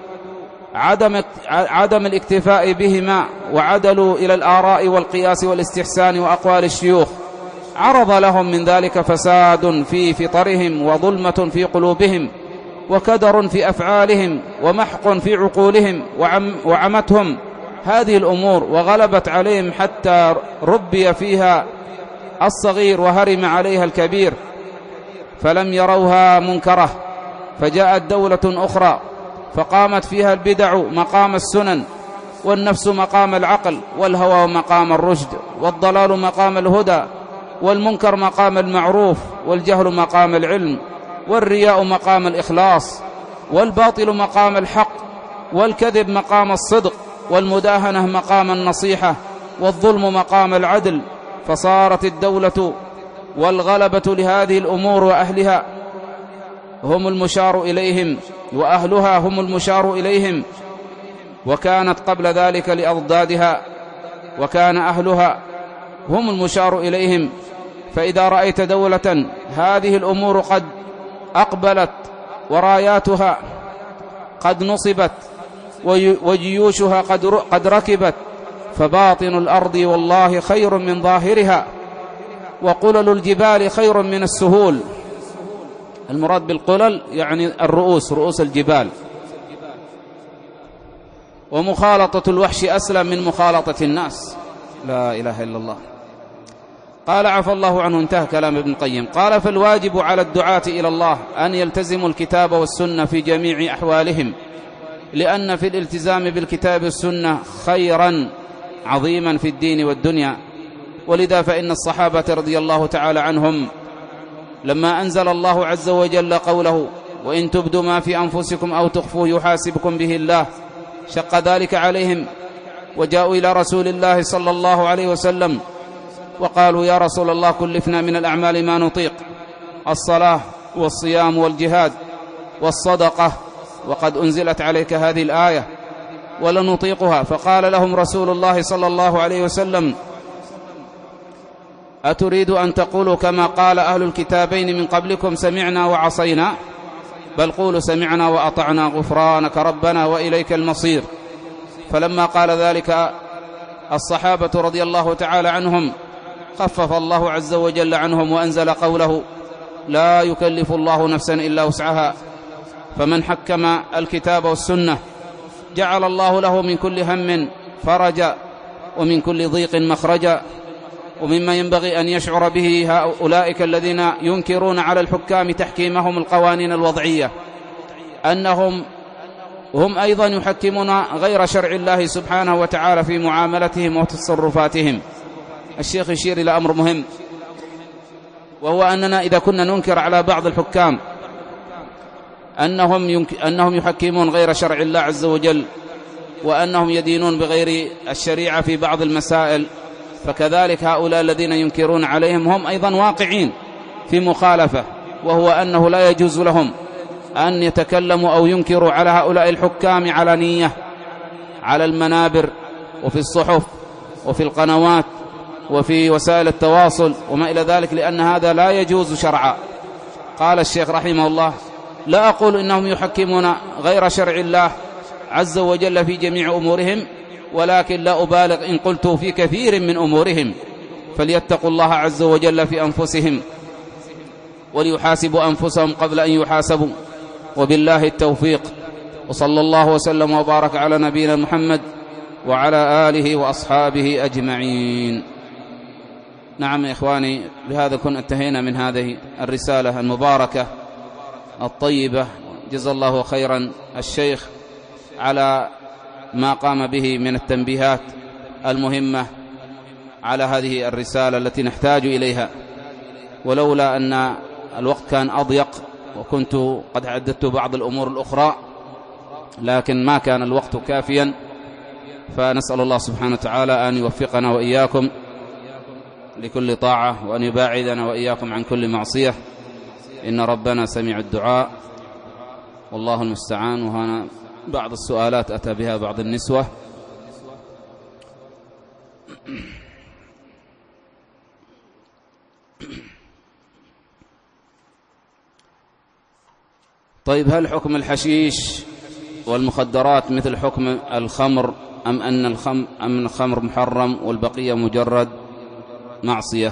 عدم عدم الاكتفاء بهما وعدلوا إلى الآراء والقياس والاستحسان وأقوال الشيوخ، عرض لهم من ذلك فساد في فطرهم وظلمة في قلوبهم وكدر في أفعالهم ومحق في عقولهم، وعم وعمتهم هذه الأمور وغلبت عليهم حتى ربي فيها الصغير وهرم عليها الكبير، فلم يروها منكرة. فجاءت دولة أخرى فقامت فيها البدع مقام السنن، والنفس مقام العقل، والهوى مقام الرشد، والضلال مقام الهدى، والمنكر مقام المعروف، والجهل مقام العلم، والرياء مقام الإخلاص، والباطل مقام الحق، والكذب مقام الصدق، والمداهنة مقام النصيحة، والظلم مقام العدل. فصارت الدولة والغلبة لهذه الأمور وأهلها هم المشار إليهم، وأهلها هم المشار إليهم، وكانت قبل ذلك لأضدادها، وكان أهلها هم المشار إليهم. فإذا رأيت دولة هذه الأمور قد أقبلت وراياتها قد نصبت وجيوشها قد ركبت، فباطن الأرض والله خير من ظاهرها، وقلل الجبال خير من السهول. المراد بالقلل يعني الرؤوس، رؤوس الجبال. ومخالطة الوحش أسلم من مخالطة الناس. لا إله إلا الله. قال عفى الله عنه. انتهى كلام ابن القيم. قال: فالواجب على الدعاة إلى الله أن يلتزموا الكتاب والسنة في جميع أحوالهم، لأن في الالتزام بالكتاب والسنة خيرا عظيما في الدين والدنيا. ولذا فإن الصحابة رضي الله تعالى عنهم لما أنزل الله عز وجل قوله: وإن تبدوا ما في أنفسكم أو تخفوه يحاسبكم به الله، شق ذلك عليهم، وجاءوا إلى رسول الله صلى الله عليه وسلم وقالوا: يا رسول الله، كلفنا من الأعمال ما نطيق، الصلاة والصيام والجهاد والصدقة، وقد أنزلت عليك هذه الآية ولا نطيقها. فقال لهم رسول الله صلى الله عليه وسلم: أتريد أن تقولوا كما قال أهل الكتابين من قبلكم: سمعنا وعصينا؟ بل قولوا: سمعنا وأطعنا، غفرانك ربنا وإليك المصير. فلما قال ذلك الصحابة رضي الله تعالى عنهم خفف الله عز وجل عنهم وأنزل قوله: لا يكلف الله نفسا إلا وسعها. فمن حكم الكتاب والسنة جعل الله له من كل هم فرجا، ومن كل ضيق مخرجا. ومما ينبغي أن يشعر به هؤلاء الذين ينكرون على الحكام تحكيمهم القوانين الوضعية أنهم هم أيضا يحكمون غير شرع الله سبحانه وتعالى في معاملتهم وتصرفاتهم. الشيخ يشير إلى أمر مهم، وهو أننا إذا كنا ننكر على بعض الحكام أنهم, أنهم يحكمون غير شرع الله عز وجل، وأنهم يدينون بغير الشريعة في بعض المسائل، فكذلك هؤلاء الذين ينكرون عليهم هم أيضا واقعين في مخالفة، وهو أنه لا يجوز لهم أن يتكلموا أو ينكروا على هؤلاء الحكام علانية على المنابر وفي الصحف وفي القنوات وفي وسائل التواصل وما إلى ذلك، لأن هذا لا يجوز شرعا. قال الشيخ رحمه الله: لا أقول إنهم يحكمون غير شرع الله عز وجل في جميع أمورهم، ولكن لا أبالغ إن قلت في كثير من أمورهم، فليتقوا الله عز وجل في أنفسهم وليحاسبوا أنفسهم قبل أن يحاسبوا، وبالله التوفيق. وصلى الله وسلم وبارك على نبينا محمد وعلى آله وأصحابه أجمعين. نعم يا إخواني، بهذا كنا انتهينا من هذه الرسالة المباركة الطيبة. جزا الله خيرا الشيخ على ما قام به من التنبيهات المهمة على هذه الرسالة التي نحتاج إليها، ولولا أن الوقت كان أضيق وكنت قد عددت بعض الأمور الأخرى، لكن ما كان الوقت كافيا، فنسأل الله سبحانه وتعالى أن يوفقنا وإياكم لكل طاعة، وأن يباعدنا وإياكم عن كل معصية، إن ربنا سميع الدعاء، والله المستعان. وهنا بعض السؤالات أتى بها بعض النسوة. طيب، هل حكم الحشيش والمخدرات مثل حكم الخمر، أم أن الخمر, أم الخمر محرم والبقية مجرد معصية؟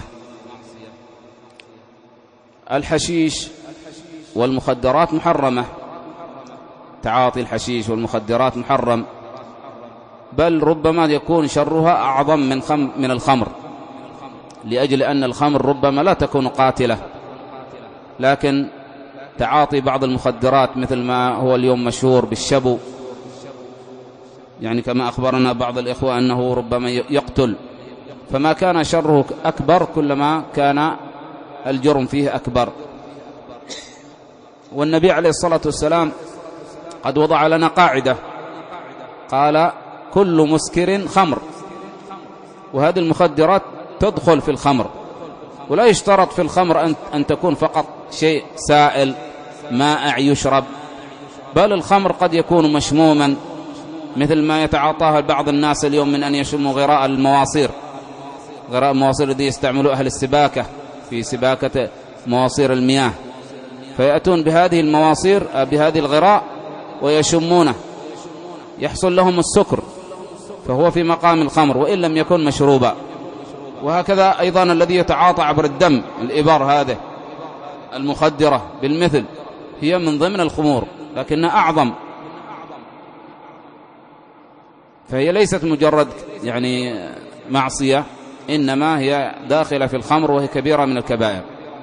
الحشيش والمخدرات محرمة، تعاطي الحشيش والمخدرات محرم، بل ربما يكون شرها أعظم من, خم من الخمر، لأجل أن الخمر ربما لا تكون قاتلة، لكن تعاطي بعض المخدرات مثل ما هو اليوم مشهور بالشبو، يعني كما أخبرنا بعض الإخوة أنه ربما يقتل، فما كان شره أكبر كلما كان الجرم فيه أكبر. والنبي عليه الصلاة والسلام قد وضع لنا قاعدة، قال: كل مسكر خمر، وهذه المخدرات تدخل في الخمر، ولا يشترط في الخمر أن تكون فقط شيء سائل مائع يشرب، بل الخمر قد يكون مشموما، مثل ما يتعاطاها بعض الناس اليوم من أن يشموا غراء المواصير، غراء المواصير الذي يستعملوا أهل السباكة في سباكة مواصير المياه، فيأتون بهذه المواصير بهذه الغراء ويشمونه، يحصل لهم السكر، فهو في مقام الخمر وإن لم يكن مشروبا. وهكذا أيضا الذي يتعاطى عبر الدم، الإبر هذه المخدرة بالمثل، هي من ضمن الخمور لكنها أعظم، فهي ليست مجرد يعني معصية، إنما هي داخلة في الخمر وهي كبيرة من الكبائر.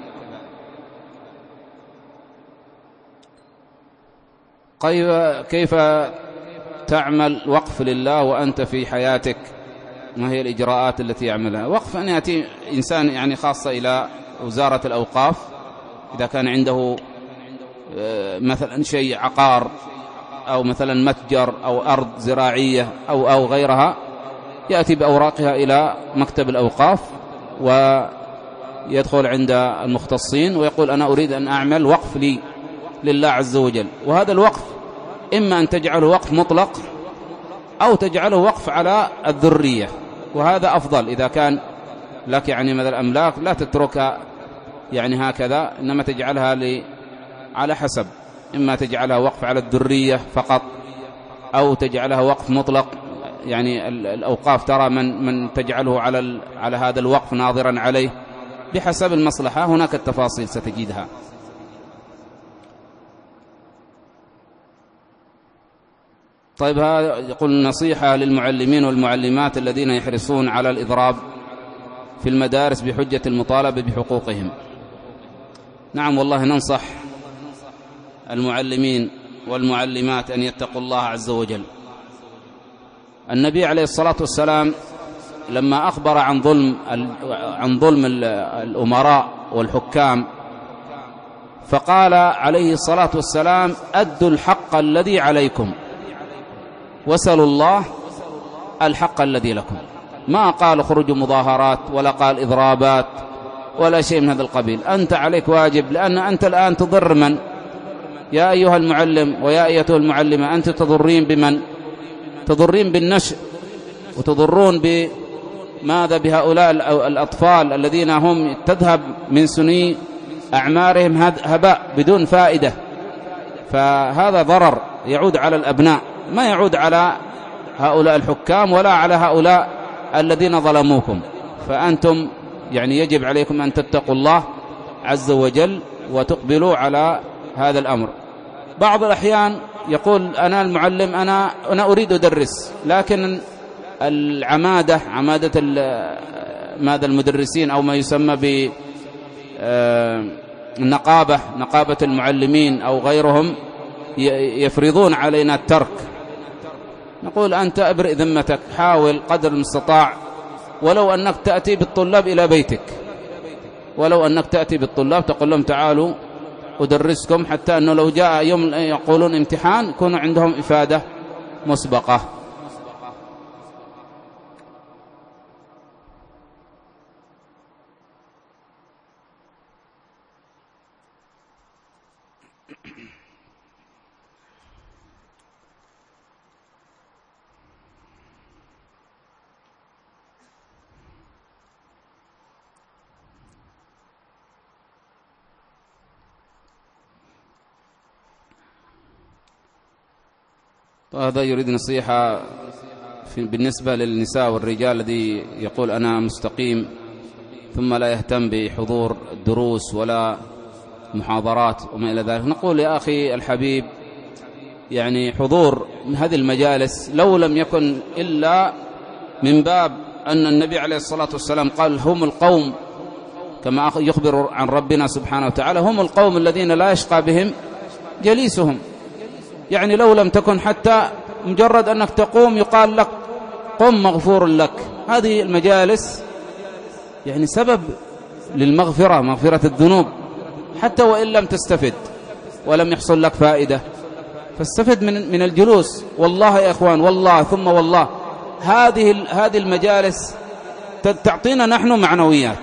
كيف تعمل وقف لله وأنت في حياتك؟ ما هي الإجراءات التي يعملها؟ وقف أن يأتي إنسان يعني خاصة إلى وزارة الأوقاف، إذا كان عنده مثلا شيء عقار أو مثلا متجر أو أرض زراعية أو أو غيرها، يأتي بأوراقها إلى مكتب الأوقاف ويدخل عند المختصين ويقول: أنا أريد أن أعمل وقف لي لله عز وجل. وهذا الوقف إما أن تجعله وقف مطلق أو تجعله وقف على الذرية، وهذا أفضل. إذا كان لك يعني مثل الأملاك لا تتركها يعني هكذا، إنما تجعلها لي على حسب، إما تجعلها وقف على الذرية فقط أو تجعلها وقف مطلق. يعني الأوقاف ترى من من تجعله على على هذا الوقف ناظرا عليه بحسب المصلحة، هناك التفاصيل ستجدها. طيب، هذا يقول: نصيحة للمعلمين والمعلمات الذين يحرصون على الإضراب في المدارس بحجة المطالبة بحقوقهم. نعم، والله ننصح المعلمين والمعلمات أن يتقوا الله عز وجل. النبي عليه الصلاة والسلام لما أخبر عن ظلم عن ظلم الأمراء والحكام، فقال عليه الصلاة والسلام: أدوا الحق الذي عليكم وسلوا الله الحق الذي لكم. ما قال خروج مظاهرات ولا قال إضرابات ولا شيء من هذا القبيل. أنت عليك واجب، لأن أنت الآن تضر من؟ يا أيها المعلم ويا أيتها المعلمة، أنت تضرين بمن؟ تضرين بالنشء، وتضرون بماذا؟ بهؤلاء الأطفال الذين هم تذهب من سني أعمارهم هباء بدون فائدة. فهذا ضرر يعود على الأبناء، ما يعود على هؤلاء الحكام ولا على هؤلاء الذين ظلموكم. فأنتم يعني يجب عليكم أن تتقوا الله عز وجل وتقبلوا على هذا الأمر. بعض الأحيان يقول أنا المعلم، أنا أنا أريد أدرس، لكن العمادة عمادة ماذا المدرسين أو ما يسمى بالنقابة نقابة المعلمين أو غيرهم يفرضون علينا الترك. نقول أنت أبرئ ذمتك، حاول قدر المستطاع، ولو أنك تأتي بالطلاب إلى بيتك، ولو أنك تأتي بالطلاب تقول لهم تعالوا أدرسكم، حتى أنه لو جاء يوم يقولون امتحان يكون عندهم إفادة مسبقة. وهذا يريد نصيحة بالنسبة للنساء والرجال الذي يقول أنا مستقيم ثم لا يهتم بحضور الدروس ولا محاضرات وما إلى ذلك. نقول يا أخي الحبيب، يعني حضور هذه المجالس لو لم يكن إلا من باب أن النبي عليه الصلاة والسلام قال هم القوم، كما يخبر عن ربنا سبحانه وتعالى، هم القوم الذين لا يشقى بهم جليسهم. يعني لو لم تكن حتى مجرد أنك تقوم يقال لك قم مغفور لك، هذه المجالس يعني سبب للمغفرة، مغفرة الذنوب، حتى وإن لم تستفد ولم يحصل لك فائدة، فاستفد من من الجلوس. والله يا إخوان، والله ثم والله هذه هذه المجالس تعطينا نحن معنويات.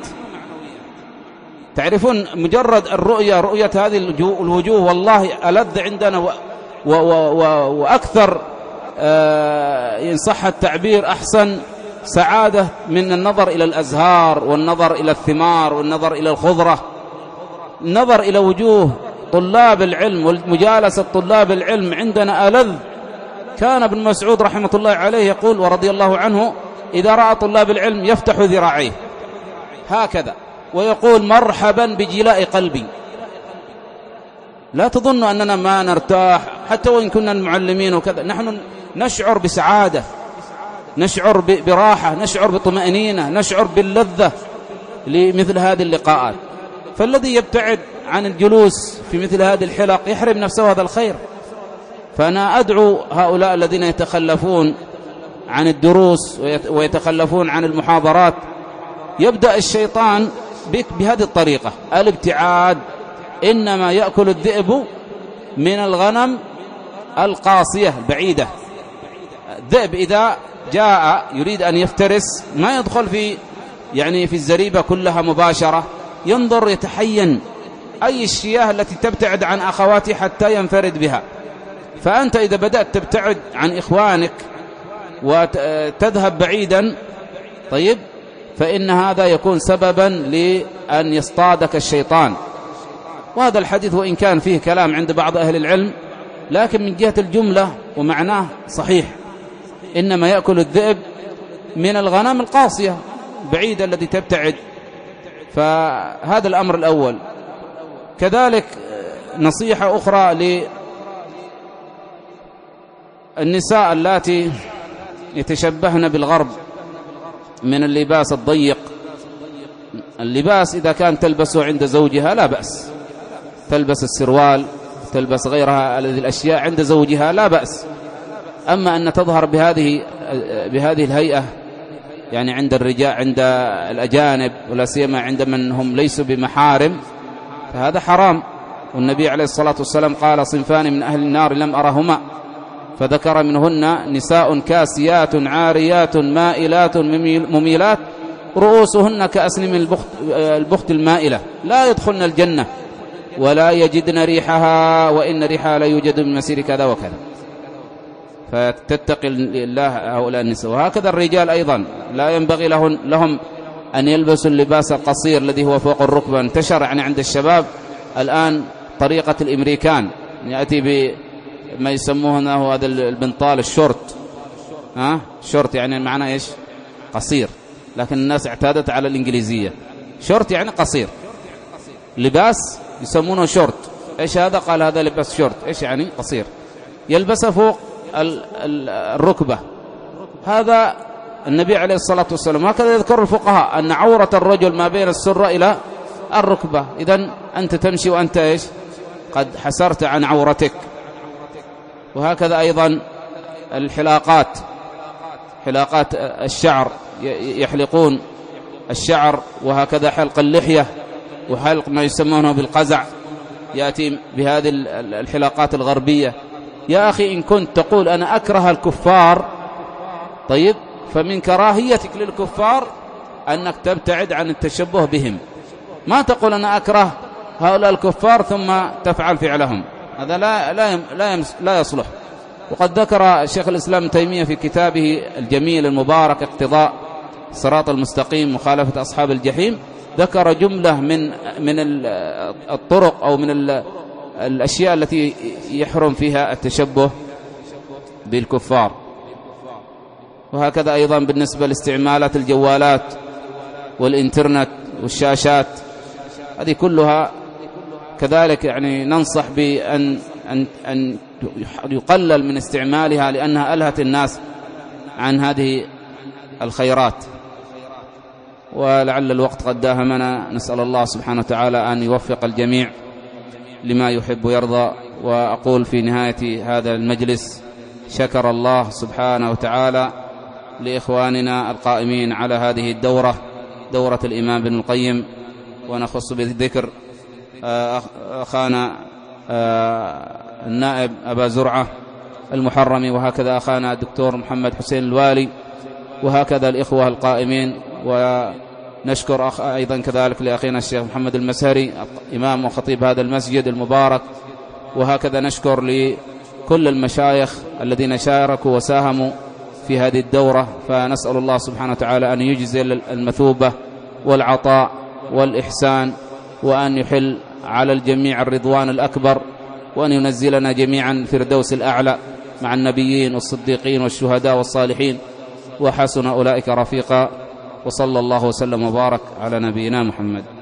تعرفون مجرد الرؤية، رؤية هذه الوجوه والله ألذ عندنا و و و وأكثر آه إن صح التعبير أحسن سعادة من النظر إلى الأزهار والنظر إلى الثمار والنظر إلى الخضرة. النظر إلى وجوه طلاب العلم والمجالسة طلاب العلم عندنا ألذ. كان ابن مسعود رحمة الله عليه يقول ورضي الله عنه إذا رأى طلاب العلم يفتح ذراعيه هكذا ويقول مرحبا بجلاء قلبي. لا تظنوا أننا ما نرتاح حتى وإن كنا المعلمين وكذا، نحن نشعر بسعادة، نشعر براحة، نشعر بطمأنينة، نشعر باللذة لمثل هذه اللقاءات. فالذي يبتعد عن الجلوس في مثل هذه الحلق يحرم نفسه هذا الخير. فأنا أدعو هؤلاء الذين يتخلفون عن الدروس ويتخلفون عن المحاضرات، يبدأ الشيطان بك بهذه الطريقة، الابتعاد. إنما يأكل الذئب من الغنم القاصية البعيدة. الذئب إذا جاء يريد أن يفترس ما يدخل في يعني في الزريبة كلها مباشرة، ينظر يتحين أي الشياه التي تبتعد عن أخواتي حتى ينفرد بها. فأنت إذا بدأت تبتعد عن إخوانك وتذهب بعيدا، طيب، فإن هذا يكون سببا لأن يصطادك الشيطان. وهذا الحديث وإن كان فيه كلام عند بعض أهل العلم، لكن من جهة الجملة ومعناه صحيح. إنما يأكل الذئب من الغنم القاصية بعيدة التي تبتعد. فهذا الأمر الأول. كذلك نصيحة أخرى للنساء اللاتي يتشبهن بالغرب من اللباس الضيق. اللباس إذا كان تلبسه عند زوجها لا بأس، تلبس السروال، تلبس غيرها هذه الأشياء عند زوجها لا بأس. أما أن تظهر بهذه بهذه الهيئة يعني عند الرجال، عند الأجانب، ولا سيما عند من هم ليسوا بمحارم، فهذا حرام. والنبي عليه الصلاة والسلام قال صنفان من أهل النار لم أرهما. فذكر منهن نساء كاسيات عاريات مائلات مميلات رؤوسهن كأسنم البخت, البخت المائلة لا يدخلن الجنة ولا يجدن ريحها وإن ريحها لا يوجد من مسير كذا وكذا. فتتقي الله هؤلاء النساء. وهكذا الرجال أيضا لا ينبغي لهم, لهم أن يلبسوا اللباس القصير الذي هو فوق الركبة. انتشر يعني عند الشباب الآن طريقة الإمريكان، يأتي بما يسمونه هذا البنطال الشورت، ها شورت يعني معناه إيش؟ قصير، لكن الناس اعتادت على الإنجليزية. شورت يعني قصير، لباس يسمونه شورت. إيش هذا؟ قال هذا لباس شورت. إيش يعني؟ قصير، يلبسه فوق الركبة. هذا النبي عليه الصلاة والسلام هكذا يذكر الفقهاء أن عورة الرجل ما بين السرة إلى الركبة. إذن أنت تمشي وأنت إيش؟ قد حسرت عن عورتك. وهكذا أيضا الحلاقات، حلاقات الشعر، يحلقون الشعر، وهكذا حلق اللحية وحلق ما يسمونه بالقزع، يأتي بهذه الحلاقات الغربية. يا أخي إن كنت تقول أنا أكره الكفار، طيب فمن كراهيتك للكفار أنك تبتعد عن التشبه بهم. ما تقول أنا أكره هؤلاء الكفار ثم تفعل فعلهم، هذا لا لا لا, لا يصلح. وقد ذكر الشيخ الإسلام تيمية في كتابه الجميل المبارك اقتضاء الصراط المستقيم مخالفة أصحاب الجحيم، ذكر جملة من من الطرق أو من الأشياء التي يحرم فيها التشبه بالكفار. وهكذا أيضا بالنسبة لاستعمالات الجوالات والإنترنت والشاشات، هذه كلها كذلك يعني ننصح بأن أن أن يقلل من استعمالها، لأنها ألهت الناس عن هذه الخيرات. ولعل الوقت قد داهمنا، نسأل الله سبحانه وتعالى أن يوفق الجميع لما يحب ويرضى. وأقول في نهاية هذا المجلس: شكر الله سبحانه وتعالى لإخواننا القائمين على هذه الدورة، دورة الإمام ابن القيم. ونخص بالذكر أخانا النائب أبا زرعة المحرمي، وهكذا أخانا الدكتور محمد حسين الوالي، وهكذا الإخوة القائمين. ونشكر أخ أيضا كذلك لأخينا الشيخ محمد المسهري إمام وخطيب هذا المسجد المبارك. وهكذا نشكر لكل المشايخ الذين شاركوا وساهموا في هذه الدورة. فنسأل الله سبحانه وتعالى أن يجزل المثوبة والعطاء والإحسان، وأن يحل على الجميع الرضوان الأكبر، وأن ينزلنا جميعا الفردوس الأعلى مع النبيين والصديقين والشهداء والصالحين، وحسن أولئك رفيقا. وصلى الله وسلم وبارك على نبينا محمد.